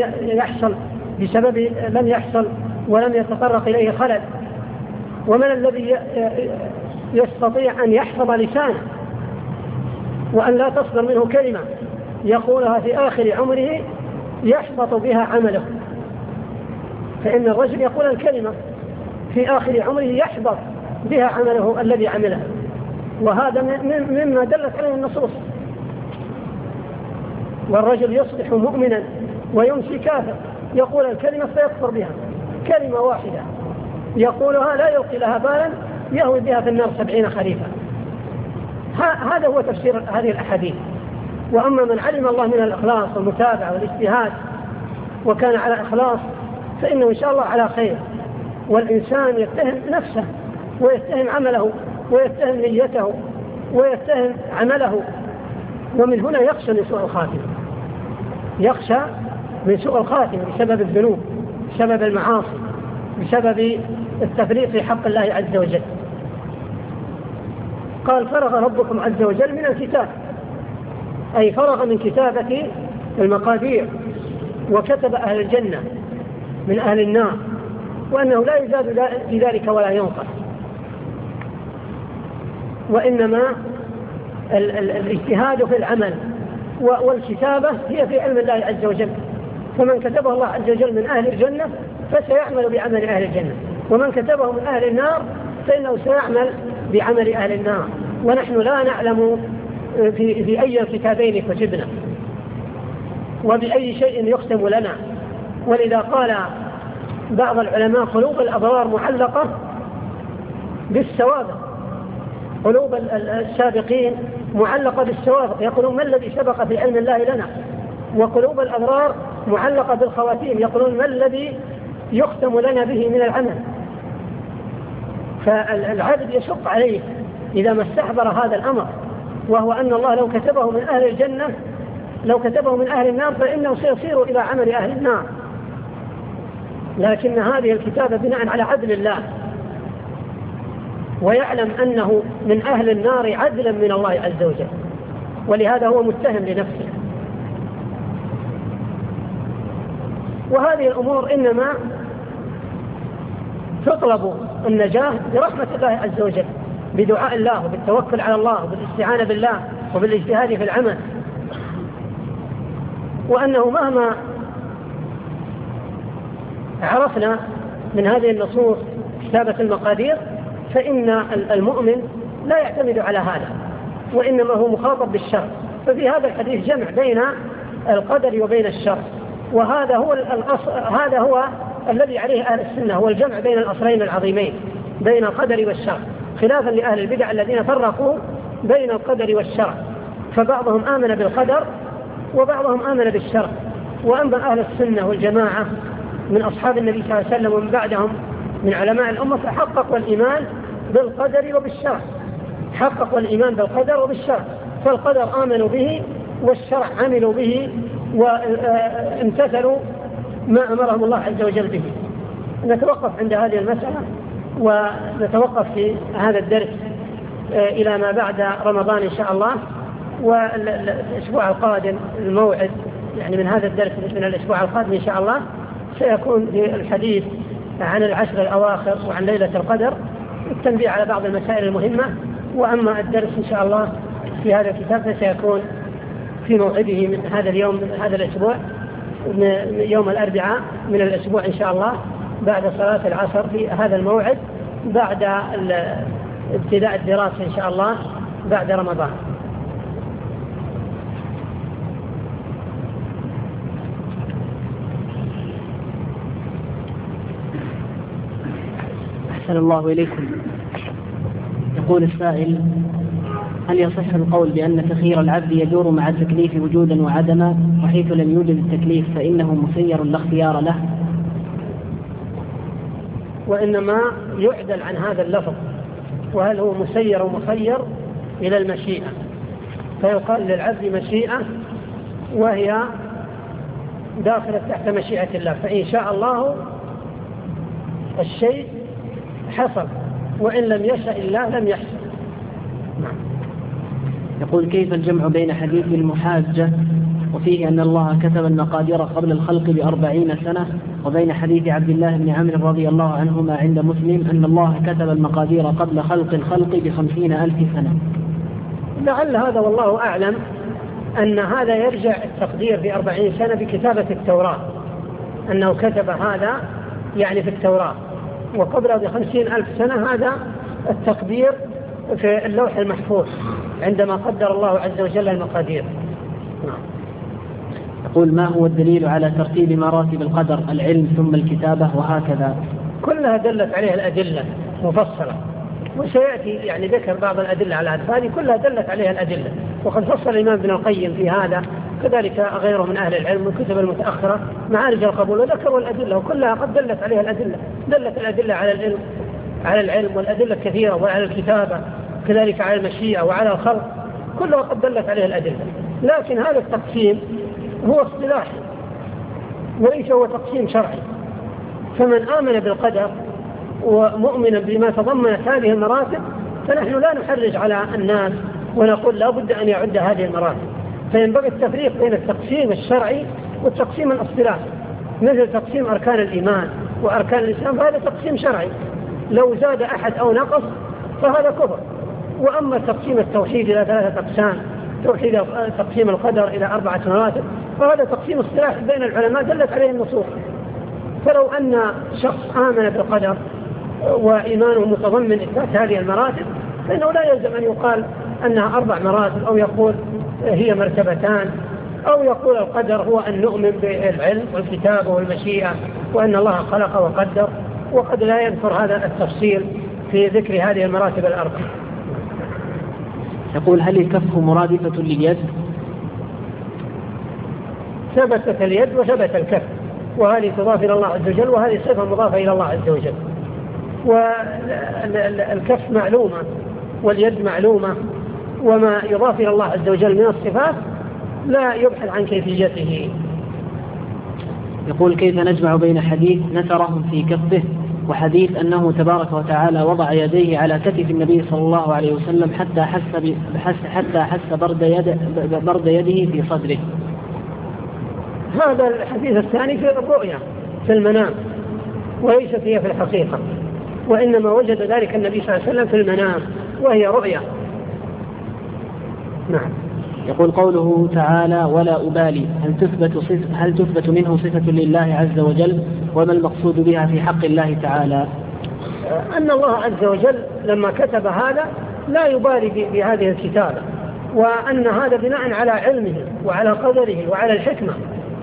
Speaker 2: يحصل ولم يتطرق إليه خلل؟ ومن الذي يستطيع أن يحفظ لسانه وأن لا تصدر منه كلمة يقولها في آخر عمره يحبط بها عمله؟ فإن الرجل يقول الكلمة في آخر عمره يحبط بها عمله الذي عمله، وهذا مما دلت عليه النصوص. والرجل يصبح مؤمنا ويمسي كافر، يقول الكلمة فيكفر بها، كلمة واحدة يقولها لا يلقي لها بالا يهوي بها في النار 70 خريفا. هذا هو تفسير هذه الأحاديث. وأما من علم الله من الإخلاص والمتابعة والاجتهاد وكان على إخلاص فإنه إن شاء الله على خير. والإنسان يتهم نفسه ويتهم عمله ويتهم نيته ويتهم عمله، ومن هنا يخشى من سوء الخاتمة، يخشى من سوء الخاتمة بسبب الذنوب، بسبب المعاصي، بسبب التفريط في حق الله عز وجل. قال فرغ ربكم عز وجل من الكتاب، أي فرغ من كتابة المقادير وكتب أهل الجنة من أهل النار، وأنه لا يزاد في ذلك ولا ينقص، وإنما الاجتهاد في العمل والكتابة هي في علم الله عز وجل. فمن كتبه الله عز وجل من أهل الجنة فسيعمل بعمل أهل الجنة، ومن كتبه من أهل النار فإنه سيعمل بعمل أهل النار. ونحن لا نعلم في أي الكتابين كتبنا وبأي شيء يختم لنا. ولذا قال بعض العلماء قلوب الأبرار معلقة بالسوابق، قلوب السابقين معلقة بالسوابق، يقولون ما الذي سبق في علم الله لنا، وقلوب الأبرار معلقة بالخواتيم، يقولون ما الذي يختم لنا به من العمل. فالعبد يشق عليه إذا ما استحضر هذا الأمر، وهو أن الله لو كتبه من أهل الجنة لو كتبه من أهل النار فإنه سيصير إلى عمل أهل النار، لكن هذه الكتابة بناء على عدل الله، ويعلم أنه من أهل النار عدلا من الله عز وجل، ولهذا هو متهم لنفسه. وهذه الأمور إنما تطلب النجاة برحمة الله عز وجل، بدعاء الله وبالتوكل على الله وبالاستعانة بالله وبالاجتهاد في العمل، وأنه مهما عرفنا من هذه النصوص كتابة المقادير فإن المؤمن لا يعتمد على هذا، وإنما هو مخاطب بالشر. ففي هذا الحديث جمع بين القدر وبين الشر، وهذا هو هذا هو الذي عليه أهل السنة، هو الجمع بين الأصلين العظيمين بين القدر والشر، خلافا لأهل البدع الذين فرقوا بين القدر والشر، فبعضهم آمن بالقدر وبعضهم آمن بالشر. وأما أهل السنة والجماعة من أصحاب النبي صلى الله عليه وسلم ومن بعدهم من علماء الأمة فحققوا الإيمان بالقدر وبالشر، حققوا الإيمان بالقدر وبالشر، فالقدر آمنوا به والشرع عملوا به وامتثلوا ما أمرهم الله عز وجل به. نتوقف عند هذه المسألة ونتوقف في هذا الدرس إلى ما بعد رمضان إن شاء الله. والأسبوع القادم الموعد يعني من هذا الدرس من الأسبوع القادم إن شاء الله سيكون في الحديث عن العشر الأواخر وعن ليلة القدر، التنبيه على بعض المسائل المهمة. وأما الدرس إن شاء الله في هذا الكتاب سيكون في موعده من هذا اليوم من هذا الأسبوع يوم الأربعاء من الأسبوع إن شاء الله بعد صلاة العصر في هذا الموعد بعد ابتداء الدراسة إن شاء الله بعد رمضان.
Speaker 1: أحسن الله إليكم. يقول السائل: هل يصح القول بأن تخيير العبد يدور مع التكليف وجودا وعدما، وحيث لم يوجد التكليف فإنه مسير لا اختيار له؟
Speaker 2: وإنما يعدل عن هذا اللفظ، وهل هو مسير ومخير إلى المشيئة، فيقال للعبد مشيئة وهي داخلة تحت مشيئة الله، فإن شاء الله الشيء حصل وإن لم يشاء الله لم يحصل. نعم.
Speaker 1: يقول: كيف الجمع بين حديث المحاجة وفيه أن الله كتب المقادير قبل الخلق ب40 سنة، وبين حديث عبد الله بن عمرو رضي الله عنهما عند مسلم أن الله كتب المقادير قبل خلق الخلق ب50,000 سنة؟
Speaker 2: لعل هذا والله أعلم أن هذا يرجع التقدير في 40 سنة بكتابة التوراة، أنه كتب هذا يعني في التوراة، وقبل ب50,000 سنة هذا التقدير في اللوح المحفوظ عندما قدر الله عز وجل المقادير.
Speaker 1: يقول: ما هو الدليل على ترتيب مراتب القدر، العلم ثم الكتابة وهكذا؟
Speaker 2: كلها دلت عليها الأدلة مفصلة، وسيأتي يعني ذكر بعض الأدلة على هذه، كلها دلت عليها الأدلة، وقد فصل الإمام ابن القيم في هذا، كذلك غيره من أهل العلم والكتب المتأخرة معارج القبول، وذكروا الأدلة وكلها قد دلت عليها الأدلة، دلت الأدلة على العلم والأدلة كثيرة، وعلى الكتابة كذلك على المشيئة وعلى الخلق، كلها قد دلت عليها الأدلة. لكن هذا التقسيم هو اصطلاح وليس هو تقسيم شرعي، فمن آمن بالقدر ومؤمنا بما تضمنت هذه المراتب فنحن لا نحرج على الناس ونقول لا بد أن يعد هذه المراتب، فينبغي التفريق بين التقسيم الشرعي والتقسيم الاصطلاحي، مثل تقسيم أركان الإيمان وأركان الإسلام، فهذا تقسيم شرعي، لو زاد أحد أو نقص فهذا كفر. وأما تقسيم التوحيد إلى 3 أقسام، تقسيم القدر إلى 4 مراتب، فهذا تقسيم اصطلاحي بين العلماء دلت عليه النصوص. فلو أن شخص آمن بالقدر وإيمانه متضمن إثبات هذه المراتب فإنه لا يلزم أن يقال أنها 4 مراتب، أو يقول هي مرتبتان، أو يقول القدر هو أن نؤمن بالعلم والكتابة والمشيئة وأن الله خلق وقدر، وقد لا يذكر هذا التفصيل في ذكر هذه المراتب ال4.
Speaker 1: يقول: هل الكف مرادفة لليد؟
Speaker 2: ثبتت اليد وثبت الكف، وهذه تضاف إلى الله عز وجل، وهذه صفة مضافة إلى الله عز وجل. والكف معلومة واليد معلومة، وما يضاف إلى الله عز وجل من الصفات لا يبحث عن كيفيته.
Speaker 1: يقول: كيف نجمع بين حديث نثرهم في كفه وحديث أنه تبارك وتعالى وضع يديه على كتف النبي صلى الله عليه وسلم حتى حس برد يده في صدره؟
Speaker 2: هذا الحديث الثاني في الرؤيا في المنام، وليست هي في الحقيقة، وإنما وجد ذلك النبي صلى الله عليه وسلم في المنام وهي رؤيا. نعم.
Speaker 1: يقول: قوله تعالى: ولا أبالي، هل تثبت منه صفة لله عز وجل؟ وما المقصود بها في حق الله تعالى؟
Speaker 2: أن الله عز وجل لما كتب هذا لا يبالي بهذه الكتابة، وأن هذا بناء على علمه وعلى قدره وعلى الحكمة،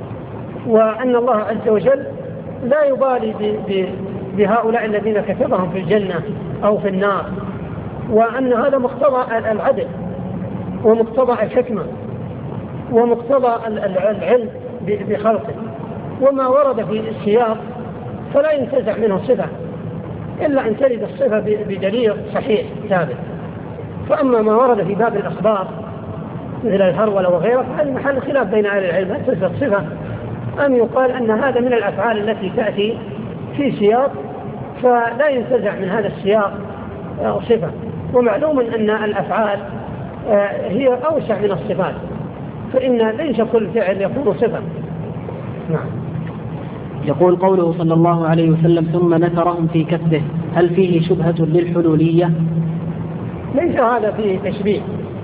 Speaker 2: وأن الله عز وجل لا يبالي بهؤلاء الذين كتبهم في الجنة أو في النار، وأن هذا مقتضى العدل ومقتضى الحكمة ومقتضى العلم بخلقه، وما ورد في السياق فلا ينتزع منه صفة إلا أن ترد الصفة بدليل صحيح ثابت. فأما ما ورد في باب الأخبار مثل الهرولة وغيره فهذا محل خلاف بين أهل العلم، هل تثبت صفة أم يقال أن هذا من الأفعال التي تأتي في سياق فلا ينتزع من هذا السياق صفة. ومعلوم أن الأفعال هي أوسع من الصفات، فإن ليس كل فعل يكون صفة. نعم.
Speaker 1: يقول: قوله صلى الله عليه وسلم: ثم نثرهم في كفه، هل فيه شبهة للحلولية؟
Speaker 2: ليس هذا فيه تشبيه،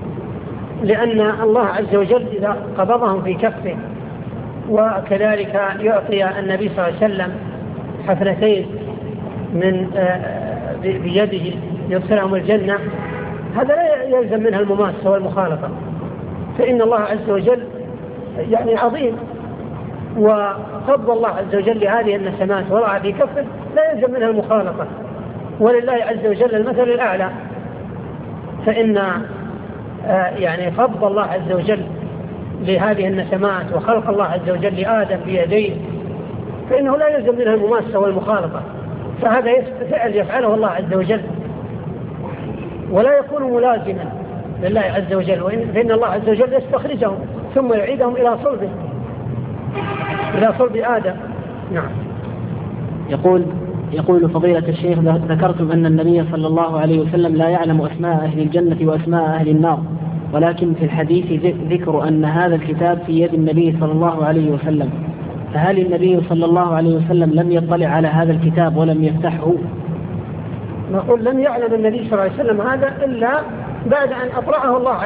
Speaker 2: لأن الله عز وجل إذا قبضهم في كفه وكذلك يعطي النبي صلى الله عليه وسلم حفنتين من بيده يدخلهم الجنة، هذا لا يلزم منها المماسة والمخالطة، فإن الله عز وجل يعني عظيم، وقبض الله عز وجل لهذه النسمات وضعها في كفه لا يلزم منها المخالطة، ولله عز وجل المثل الأعلى. فإن يعني قبض الله عز وجل لهذه النسمات وخلق الله عز وجل لآدم بيديه فإنه لا يلزم منها المماسة والمخالطة، فهذا فعل يفعله الله عز وجل ولا يكون ملازما لله عز وجل، فإن الله عز وجل يستخرجهم ثم يعيدهم إلى صلب آدم. نعم.
Speaker 1: يقول فضيلة الشيخ: ذكرتم أن النبي صلى الله عليه وسلم لا يعلم أسماء أهل الجنة وأسماء أهل النار، ولكن في الحديث ذكر أن هذا الكتاب في يد النبي صلى الله عليه وسلم، فهل النبي صلى الله عليه وسلم لم يطلع على هذا الكتاب ولم يفتحه؟
Speaker 2: نقول لم يعلم النبي صلى الله عليه وسلم هذا إلا بعد أن أطلعه الله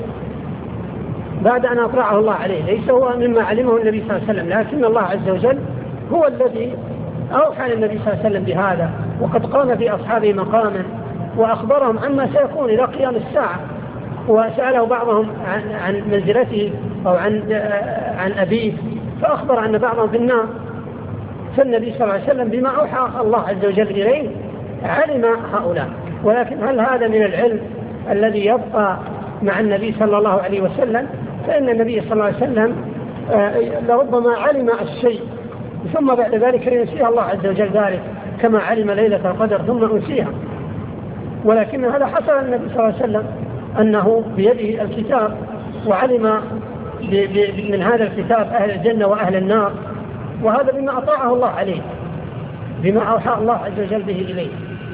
Speaker 2: عليه، ليس هو مما علمه النبي صلى الله عليه وسلم، لكن الله عز وجل هو الذي أوحى للنبي صلى الله عليه وسلم بهذا، وقد قام في أصحابه مقاما وأخبرهم عما سيكون إلى قيام الساعة، وسأله بعضهم عن منزلته أو عن أبيه فأخبر أن بعضهم في النار، فالنبي صلى الله عليه وسلم بما أوحى الله عز وجل إليه علم هؤلاء. ولكن هل هذا من العلم الذي يبقى مع النبي صلى الله عليه وسلم؟ فإن النبي صلى الله عليه وسلم لربما علم الشيء ثم بعد ذلك ينسيها الله عز وجل ذلك، كما علم ليلة القدر ثم أنسيها. ولكن هذا حصل النبي صلى الله عليه وسلم أنه بيده الكتاب وعلم من هذا الكتاب أهل الجنة وأهل النار، وهذا بما أطاعه الله عليه، بما أوحى الله عز وجل به إليه.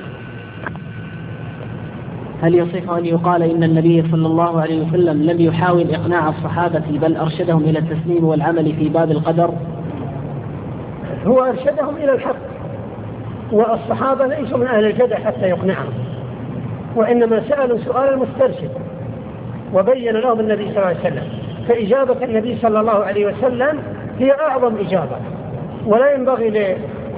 Speaker 1: هل يصح أن يقال إن النبي صلى الله عليه وسلم لم يحاول إقناع الصحابة بل أرشدهم إلى التسليم والعمل في باب القدر؟
Speaker 2: هو أرشدهم إلى الحق، والصحابة ليسوا من أهل الجدل حتى يقنعهم، وإنما سألوا سؤال المسترشد وبين لهم النبي صلى الله عليه وسلم، فإجابة النبي صلى الله عليه وسلم هي أعظم إجابة، ولا ينبغي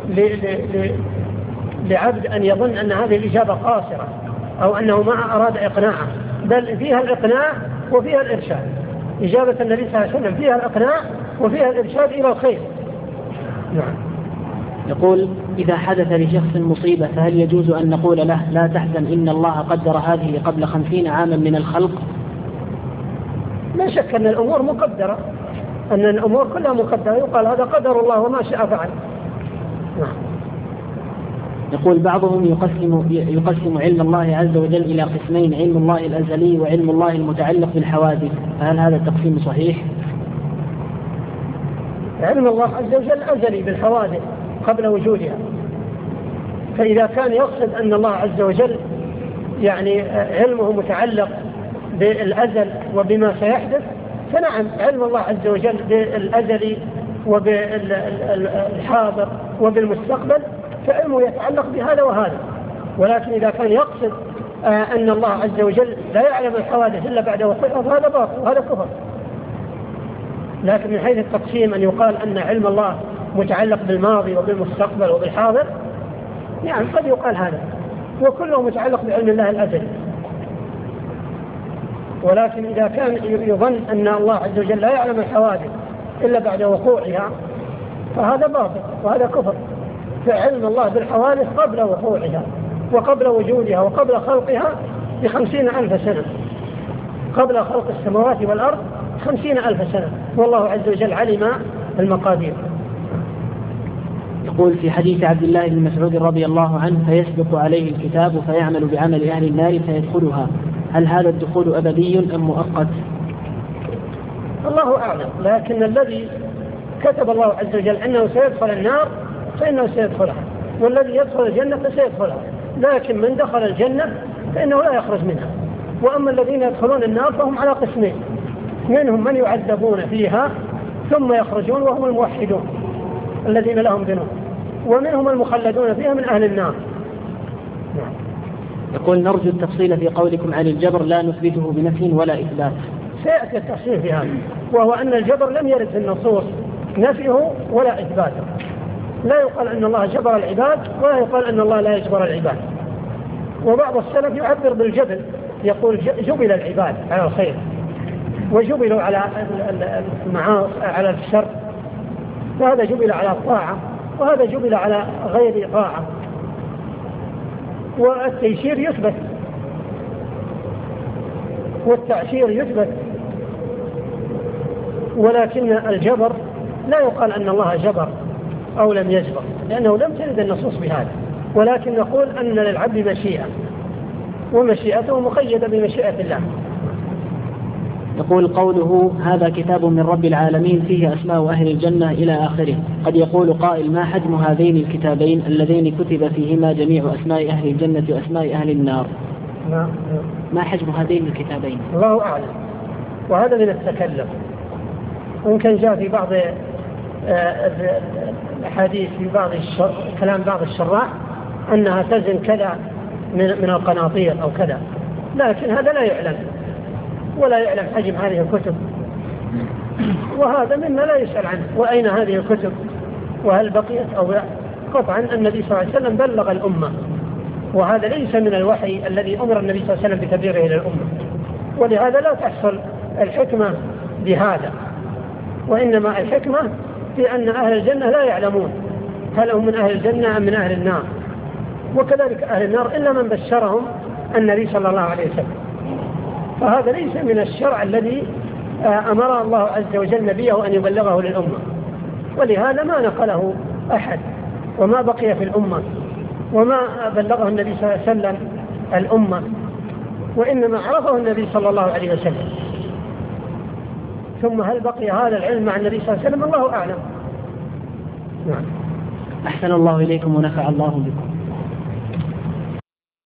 Speaker 2: لعبد أن يظن أن هذه الإجابة قاصرة أو أنه ما أراد إقناعه، بل فيها الإقناع وفيها الإرشاد. إجابة النبي صلى الله عليه وسلم فيها الإقناع وفيها الإرشاد إلى الخير. نعم.
Speaker 1: يقول: إذا حدث لشخص مصيبة فهل يجوز أن نقول له لا تحزن إن الله قدر هذه قبل 50 عاما من الخلق؟
Speaker 2: لا شك أن الأمور مقدرة، أن الأمور كلها مقدرة، يقال هذا قدر الله وما شاء فعل. نعم.
Speaker 1: يقول بعضهم يقسم علم الله عز وجل إلى قسمين: علم الله الأزلي وعلم الله المتعلق بالحوادث، فهل هذا التقسيم صحيح؟
Speaker 2: علم الله عز وجل أزلي بالحوادث قبل وجودها، فإذا كان يقصد أن الله عز وجل يعني علمه متعلق بالأزل وبما سيحدث، فنعم علم الله عز وجل بالأزلي وبالحاضر وبالمستقبل، فعلمه يتعلق بهذا وهذا. ولكن إذا كان يقصد أن الله عز وجل لا يعلم الحوادث إلا بعد وقوعها، فهذا باطل وهذا كفر. لكن من حيث التقسيم أن يقال أن علم الله متعلق بالماضي وبالمستقبل وبالحاضر، يعني قد يقال هذا، وكله متعلق بعلم الله الأزلي. ولكن إذا كان يظن أن الله عز وجل لا يعلم الحوادث إلا بعد وقوعها، فهذا باطل وهذا كفر. فعلم الله بالحوادث قبل وقوعها وقبل وجودها وقبل خلقها ب50,000 سنة، قبل خلق السماوات والأرض 50,000 سنة، والله عز وجل علم المقادير.
Speaker 1: يقول في حديث عبد الله بن مسعود رضي الله عنه: فيسبق عليه الكتاب فيعمل بعمل أهل النار فيدخلها، هل هذا الدخول أبدي أم مؤقت؟
Speaker 2: الله أعلم، لكن الذي كتب الله عز وجل أنه سيدخل النار فإنه سيدخلها، والذي يدخل الجنة فسيدخلها، لكن من دخل الجنة فإنه لا يخرج منها. وأما الذين يدخلون النار فهم على قسمين: منهم من يعذبون فيها ثم يخرجون وهم الموحدون الذين لهم ذنوب، ومنهم المخلدون فيها من أهل النار.
Speaker 1: يقول نرجو التفصيل في قولكم عن الجبر لا نثبته بنفي ولا إثبات.
Speaker 2: سيأتي التفصيل في هذا، وهو أن الجبر لم يرد في النصوص نفيه ولا إثباته. لا يقال أن الله جبر العباد ولا يقال أن الله لا يجبر العباد. وبعض السلف يعبر بالجبل، يقول جبل العباد على الخير وجبلوا على المعاصي على الشر، وهذا جبل على الطاعة وهذا جبل على غير طاعة. والتيسير يثبت والتعسير يثبت، ولكن الجبر لا يقال أن الله جبر أو لم يجبر، لأنه لم ترد النصوص بهذا، ولكن نقول أن للعبد مشيئة، ومشيئته مقيدة بمشيئة الله.
Speaker 1: يقول قوله هذا كتاب من رب العالمين فيه أسماء أهل الجنة إلى آخره، قد يقول قائل: ما حجم هذين الكتابين اللذين كتب فيهما جميع أسماء أهل الجنة وأسماء أهل النار؟ ما حجم هذين الكتابين؟
Speaker 2: الله أعلم، وهذا من التكلف. وممكن جاء في بعض الحديث في بعض كلام بعض الشراح أنها تزن كذا من القناطير أو كذا، لكن هذا لا يعلم، ولا يعلم حجم هذه الكتب، وهذا مما لا يسأل عنه. وأين هذه الكتب وهل بقيت أو لا؟ قطعا النبي صلى الله عليه وسلم بلغ الأمة، وهذا ليس من الوحي الذي أمر النبي صلى الله عليه وسلم بتبليغه للأمة، ولهذا لا تحصل الحكمة بهذا، وإنما الحكمة في أن أهل الجنة لا يعلمون هل هم من أهل الجنة أم من أهل النار، وكذلك أهل النار إلا من بشرهم النبي صلى الله عليه وسلم. فهذا ليس من الشرع الذي أمر الله عز وجل نبيه أن يبلغه للأمة، ولهذا ما نقله أحد وما بقي في الأمة وما بلغه النبي صلى الله عليه وسلم الأمة، وإنما عرفه النبي صلى الله عليه وسلم. ثم هل بقي هذا العلم مع النبي صلى الله عليه وسلم؟ الله أعلم.
Speaker 1: أحسن الله إليكم ونفع الله بكم.